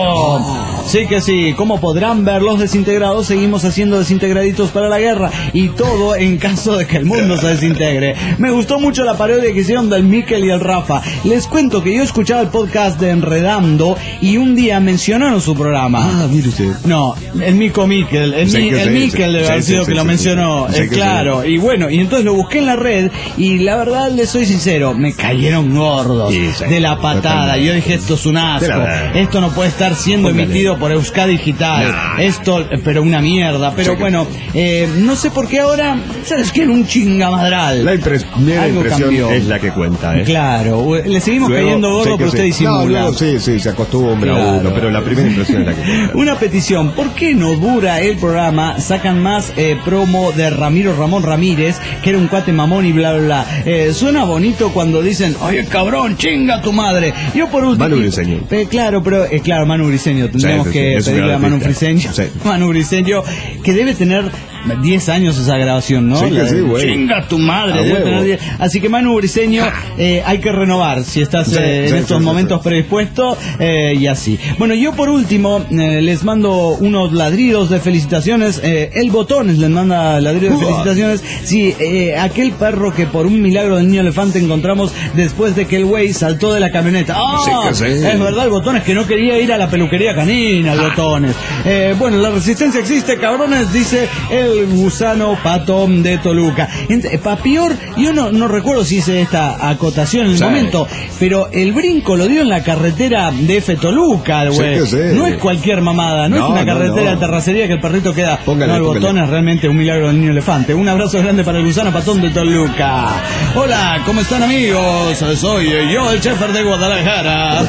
hijo. Sí que sí, como podrán ver, los desintegrados seguimos haciendo desintegraditos para la guerra y todo en caso de que el mundo se desintegre. Me gustó mucho la parodia que hicieron del Mikel y el Rafa. Les cuento que yo escuchaba el podcast de Enredando y un día mencionaron su programa. Ah, mire usted. No, el Mico Mikel, el, Sí Mi- que el sí, Mikel sí, debe sí, haber sí, sido sí, que lo sí, mencionó, sí, sí, eh, que claro. Y bueno, y entonces lo busqué en la red y la verdad les soy sincero, me cayeron gordos Sí, sí, de la patada. totalmente. Yo dije, esto es un asco, De la verdad. esto no puede estar siendo Póngale. emitido por Euskadi Digital, No. esto pero una mierda. Pero Sí, bueno, eh, no sé por qué ahora, ¿sabes qué? Un chingamadral. La impres- primera Algo impresión cambió. es la que cuenta, ¿eh? Claro, le seguimos Luego, cayendo gordo, sí que pero sí. usted disimula. No, luego sí, sí, se acostumbra Claro. uno, pero la primera impresión es la que cuenta. Una petición, ¿por qué no dura el programa? Sacan más eh, promo de Ramiro Ramón Ramírez, que era un cuate mamón y bla bla bla. Eh, suena bonito cuando dicen, oye cabrón, chinga tu madre. Yo por último... Manu Briseño. Eh, claro, pero eh, claro, Manu Briseño, tendríamos Sí, sí, que sí, es un pedirle a gran Manu artista. Briseño, Sí. Manu Briseño, que debe tener diez años esa grabación, ¿no? Sí, que La de, sí, güey. Chinga tu madre, A debe huevo. tener diez. Así que Manu Briseño, eh, hay que renovar si estás Sí, eh, en sí, estos sí, sí, momentos sí. predispuesto eh, y así. Bueno, yo por último eh, les mando unos ladridos de felicitaciones. Eh, el Botones les manda ladridos de Uah. felicitaciones. Sí, eh, aquel perro que por un milagro del niño elefante encontramos después de que el güey saltó de la camioneta. ¡Ah! Sí, que sí. Es verdad, el Botones que no quería ir a la peluquería canina, el Botones. Eh, bueno, la resistencia existe, cabrones, dice el gusano Patón de Toluca. Para peor, yo no, no recuerdo si hice esta acotación en el Sí. momento, pero el brinco lo dio en la carretera de F Toluca, Sí güey. que sí. No es cualquier mamada, no, No, es una no, carretera no. de terracería que el perrito queda. Póngale, no, el póngale. Botón es realmente un milagro del niño elefante. Un abrazo grande para el gusano Patón de Toluca. Hola, ¿cómo están amigos? Soy yo, el Chefer de Guadalajara.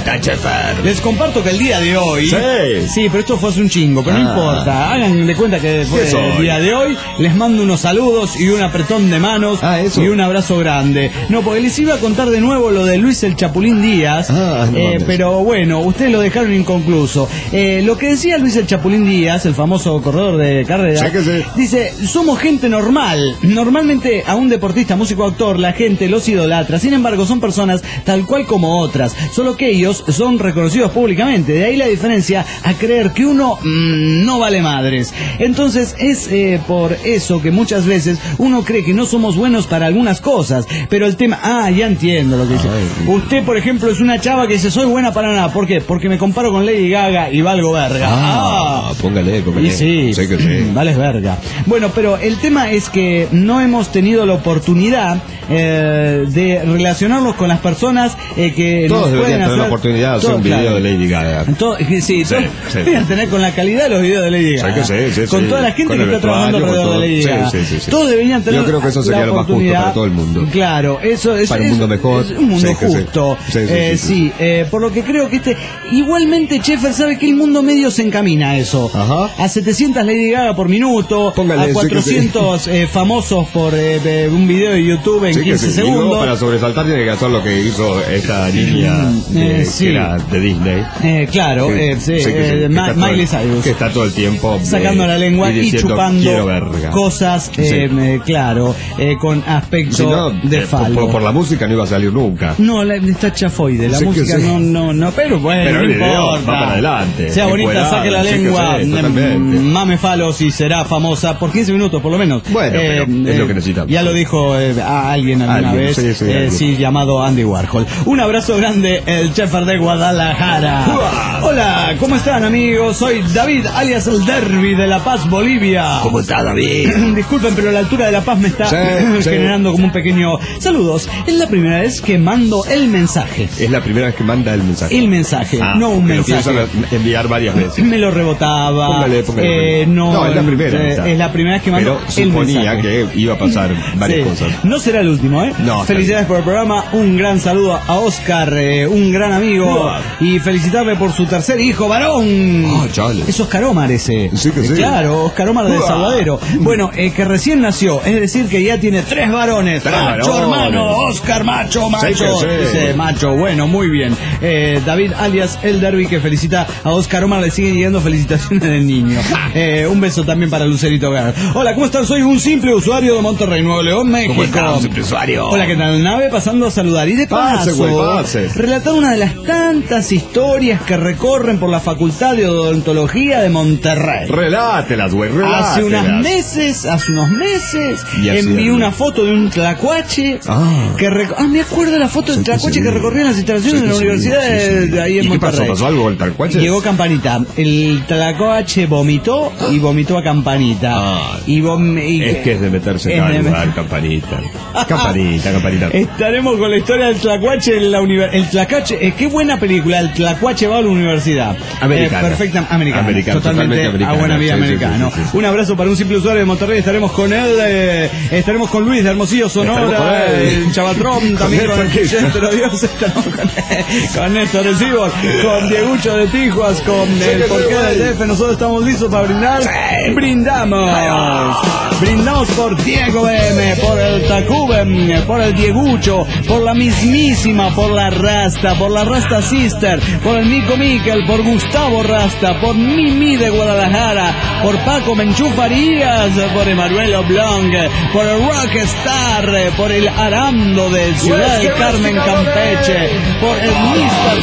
Les comparto que el día de hoy... Sí. Sí, pero esto fue hace un chingo, pero no Ah. importa. Hagan de cuenta que fue ¿Qué soy? el día de hoy. Les mando unos saludos y un apretón de manos Ah, eso. y un abrazo grande. No, porque les iba a contar de nuevo lo de Luis el Chapulín Díaz, Ah, no eh, mames. pero bueno, ustedes lo dejaron inconcluso. Eh, lo que decía Luis el Chapulín Díaz, el famoso corredor de carrera, Sí que sí. dice, somos gente normal. Normalmente a un deportista, músico, actor, la gente los idolatra. Sin embargo, son personas tal cual como otras, solo que ellos son reconocidos públicamente. De ahí la diferencia a creer que uno mmm, no vale madres. Entonces es eh, por eso que muchas veces uno cree que no somos buenos para algunas cosas, pero el tema, ah, ya entiendo lo que dice. Ay. Usted, por ejemplo, es una chava que dice, soy buena para nada. ¿Por qué? Porque me comparo con Lady Gaga y valgo verga. Ah, póngale, póngale. Y sí, Sí que sí. vales verga. Bueno, pero el tema es que no hemos tenido la oportunidad eh, de relacionarnos con las personas eh, que Todos nos deberían pueden tener hacer... la oportunidad de hacer Todo, un video claro. de Lady Gaga. Todo- sí, sí, todos sí. deberían tener con la calidad de los videos de Lady Gaga. Sí que sí, sí, con sí. toda la gente Con que el está trabajando vestuario, alrededor con de Lady todo. Gaga. Sí, sí, sí, sí. Todos deberían tener Yo creo que eso sería la lo más justo oportunidad. para todo el mundo. Claro, eso es, Para un es- mundo mejor. es un mundo Sí, que sí. justo. Sí, sí, sí, Eh, sí. sí, eh, por lo que creo que este... Igualmente, Sheffer sabe que el mundo medio se encamina a eso. Ajá. A setecientas Lady Gaga por minuto, Póngale, a sí que cuatrocientos eh, famosos por eh, de un video de YouTube en Sí que quince sí. Y luego segundos. para sobresaltar tiene que hacer lo que hizo esta niña Mm, de- eh, sí. que era de Disney. Eh, claro, Que- eh, sí, sí que sí, eh, que Ma- está todo el- Miley Cyrus. Que está todo el tiempo eh, Sacando la lengua y, diciendo, chupando "Quiero verga". cosas, Sí. eh, eh, claro, eh, con aspecto Si no, de eh, por, falo. por- por la música no iba a salir nunca. No, la, está chafoide, la Sí que música sí. no, no, no, pero bueno, Pero no el video importa. va para adelante, Sea bonita, encuerada, saque la sí que lengua, sí, mm, totalmente. mame falos y será famosa por quince minutos por lo menos. Bueno, pero es lo que necesitamos. Ya lo dijo eh, a alguien alguna Alguien, vez, sí, sí, eh, alguien. sí, llamado Andy Warhol. Un abrazo grande, el Chefer de Guadalajara. ¡Uah! Hola, ¿cómo están amigos? Soy David, alias el Derby de La Paz, Bolivia. ¿Cómo está, David? Disculpen, pero la altura de La Paz me está Sí, sí. generando como un pequeño... Saludos, es la primera vez que mando el mensaje. Es la primera vez que manda el mensaje. El mensaje, Ah, no un porque lo mensaje. piensan enviar varias veces. Me lo rebotaba. Póngale, póngale, eh, póngale. no, No, es la primera, eh, esa. es la primera vez que mando Pero el suponía mensaje. que iba a pasar varias Sí. cosas. No será el último, ¿eh? No, está Felicidades por el programa. Un gran saludo a Oscar, eh, un gran amigo. Uah. Y felicitarle por su tercer hijo, varón. Ah, chale. Es Oscar Omar ese. Sí que sí. Claro, Oscar Omar de Uah. Salvadero. Bueno, eh, que recién nació. Es decir, que ya tiene tres varones. Tres macho, varones. hermano. Oscar, macho, macho. Sí que sí. Dice, macho, bueno, muy bien. Eh, David, alias El Derby, que felicita a Oscar Omar. Le siguen llegando felicitaciones del niño. Eh, un beso también para Lucerito Gar. Hola, ¿cómo están? Soy un simple usuario de Monterrey, Nuevo León, México. ¿Cómo está, un simple usuario? Hola, ¿qué tal? Nave pasando a saludar. Y de Pase, paso, güey, pase. relatar una de las tantas historias que recorren por la Facultad de Odontología de Monterrey. Relátelas, güey, Hace un relátelas. unos veras. meses, hace unos meses, Y así envié anda. una foto de un tlacuache Ah. que reco- ah, me acuerdo de la foto del Sí, que tlacuache sí. que recorría las instalaciones Sí, de la que sí, universidad sí, de, sí. de ahí en ¿Y qué pasó? Monterrey. ¿Pasó algo con el Tlacuache? Llegó Campanita. El tlacuache vomitó y vomitó a Campanita. Ah. y, vom- y- Es que es de meterse es cada de- lugar, campanita. Campanita, campanita. Estaremos con la historia del tlacuache en la universidad. El tlacuache, eh, qué buena película. El tlacuache va a la universidad. Americana. Eh, perfecta, americana. Americana, totalmente, totalmente americana. a buena vida Sí, sí, americano. sí, sí, sí. Un abrazo para un simple usuario de Monterrey. Estaremos con él. eh, estaremos con Luis de Hermosillo, Estaremos con Sonora. él. El Chavatrón. También con el Néstor Kirchner. Chester Dios. Estaremos con, con Néstor Recibos. Con Diegucho de Tijuas. Con el Porqué del D F. Nosotros estamos listos para brindar. Brindamos. Brindamos por Diego M, por el Tacuben, por el Diegucho, por la mismísima, por la Rasta, por la Rasta Sister, por el Nico Miquel, por Gustavo Rasta, por Mimi de Guadalajara, por Paco Menchufarías, por Emanuel Oblong, por el Rockstar, por el Arando de Ciudad del Carmen Campeche, por el mister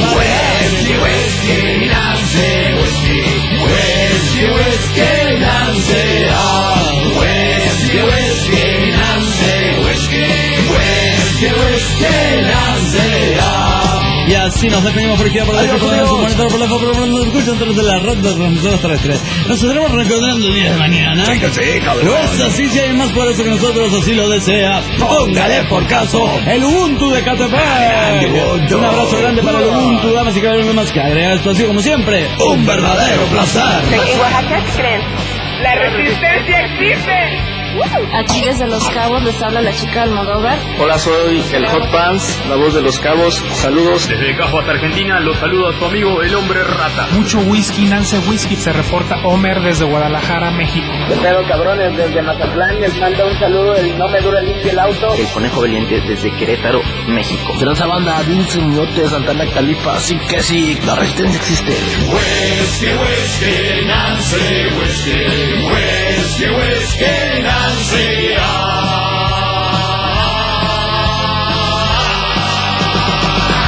Y así nos despedimos por aquí por la por su monitor, por la por la nos escuchan través de la red de transmisoras terrestres. Nos estaremos reencontrando el día de mañana. Pues así, si hay más poderoso que nosotros, así lo desea. Póngale por caso el Ubuntu de Catepec. Un abrazo grande para el Ubuntu, damas y caballeros, más que agregar esto, así como siempre, un verdadero placer. ¿En Oaxaca qué creen? ¡La resistencia existe! Aquí desde Los Cabos les habla la chica Almodóvar. Hola, soy el Hot Pants, la voz de Los Cabos. Saludos. Desde Cajo hasta Argentina, los saludo a tu amigo el Hombre Rata. Mucho whisky, Nance Whisky, se reporta Homer desde Guadalajara, México. ¿Qué pedo, cabrones? Desde Mazatlán les manda un saludo el No Me Dura Limpio el Auto. El Conejo Valiente desde Querétaro, México. Transa banda, Vince Muñoz, Santana Califa, así que sí, la resistencia existe. Whisky, whisky, Nancy, whisky, whisky, whisky, Nancy.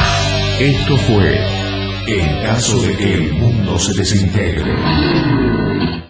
Esto fue En caso de que el mundo se desintegre.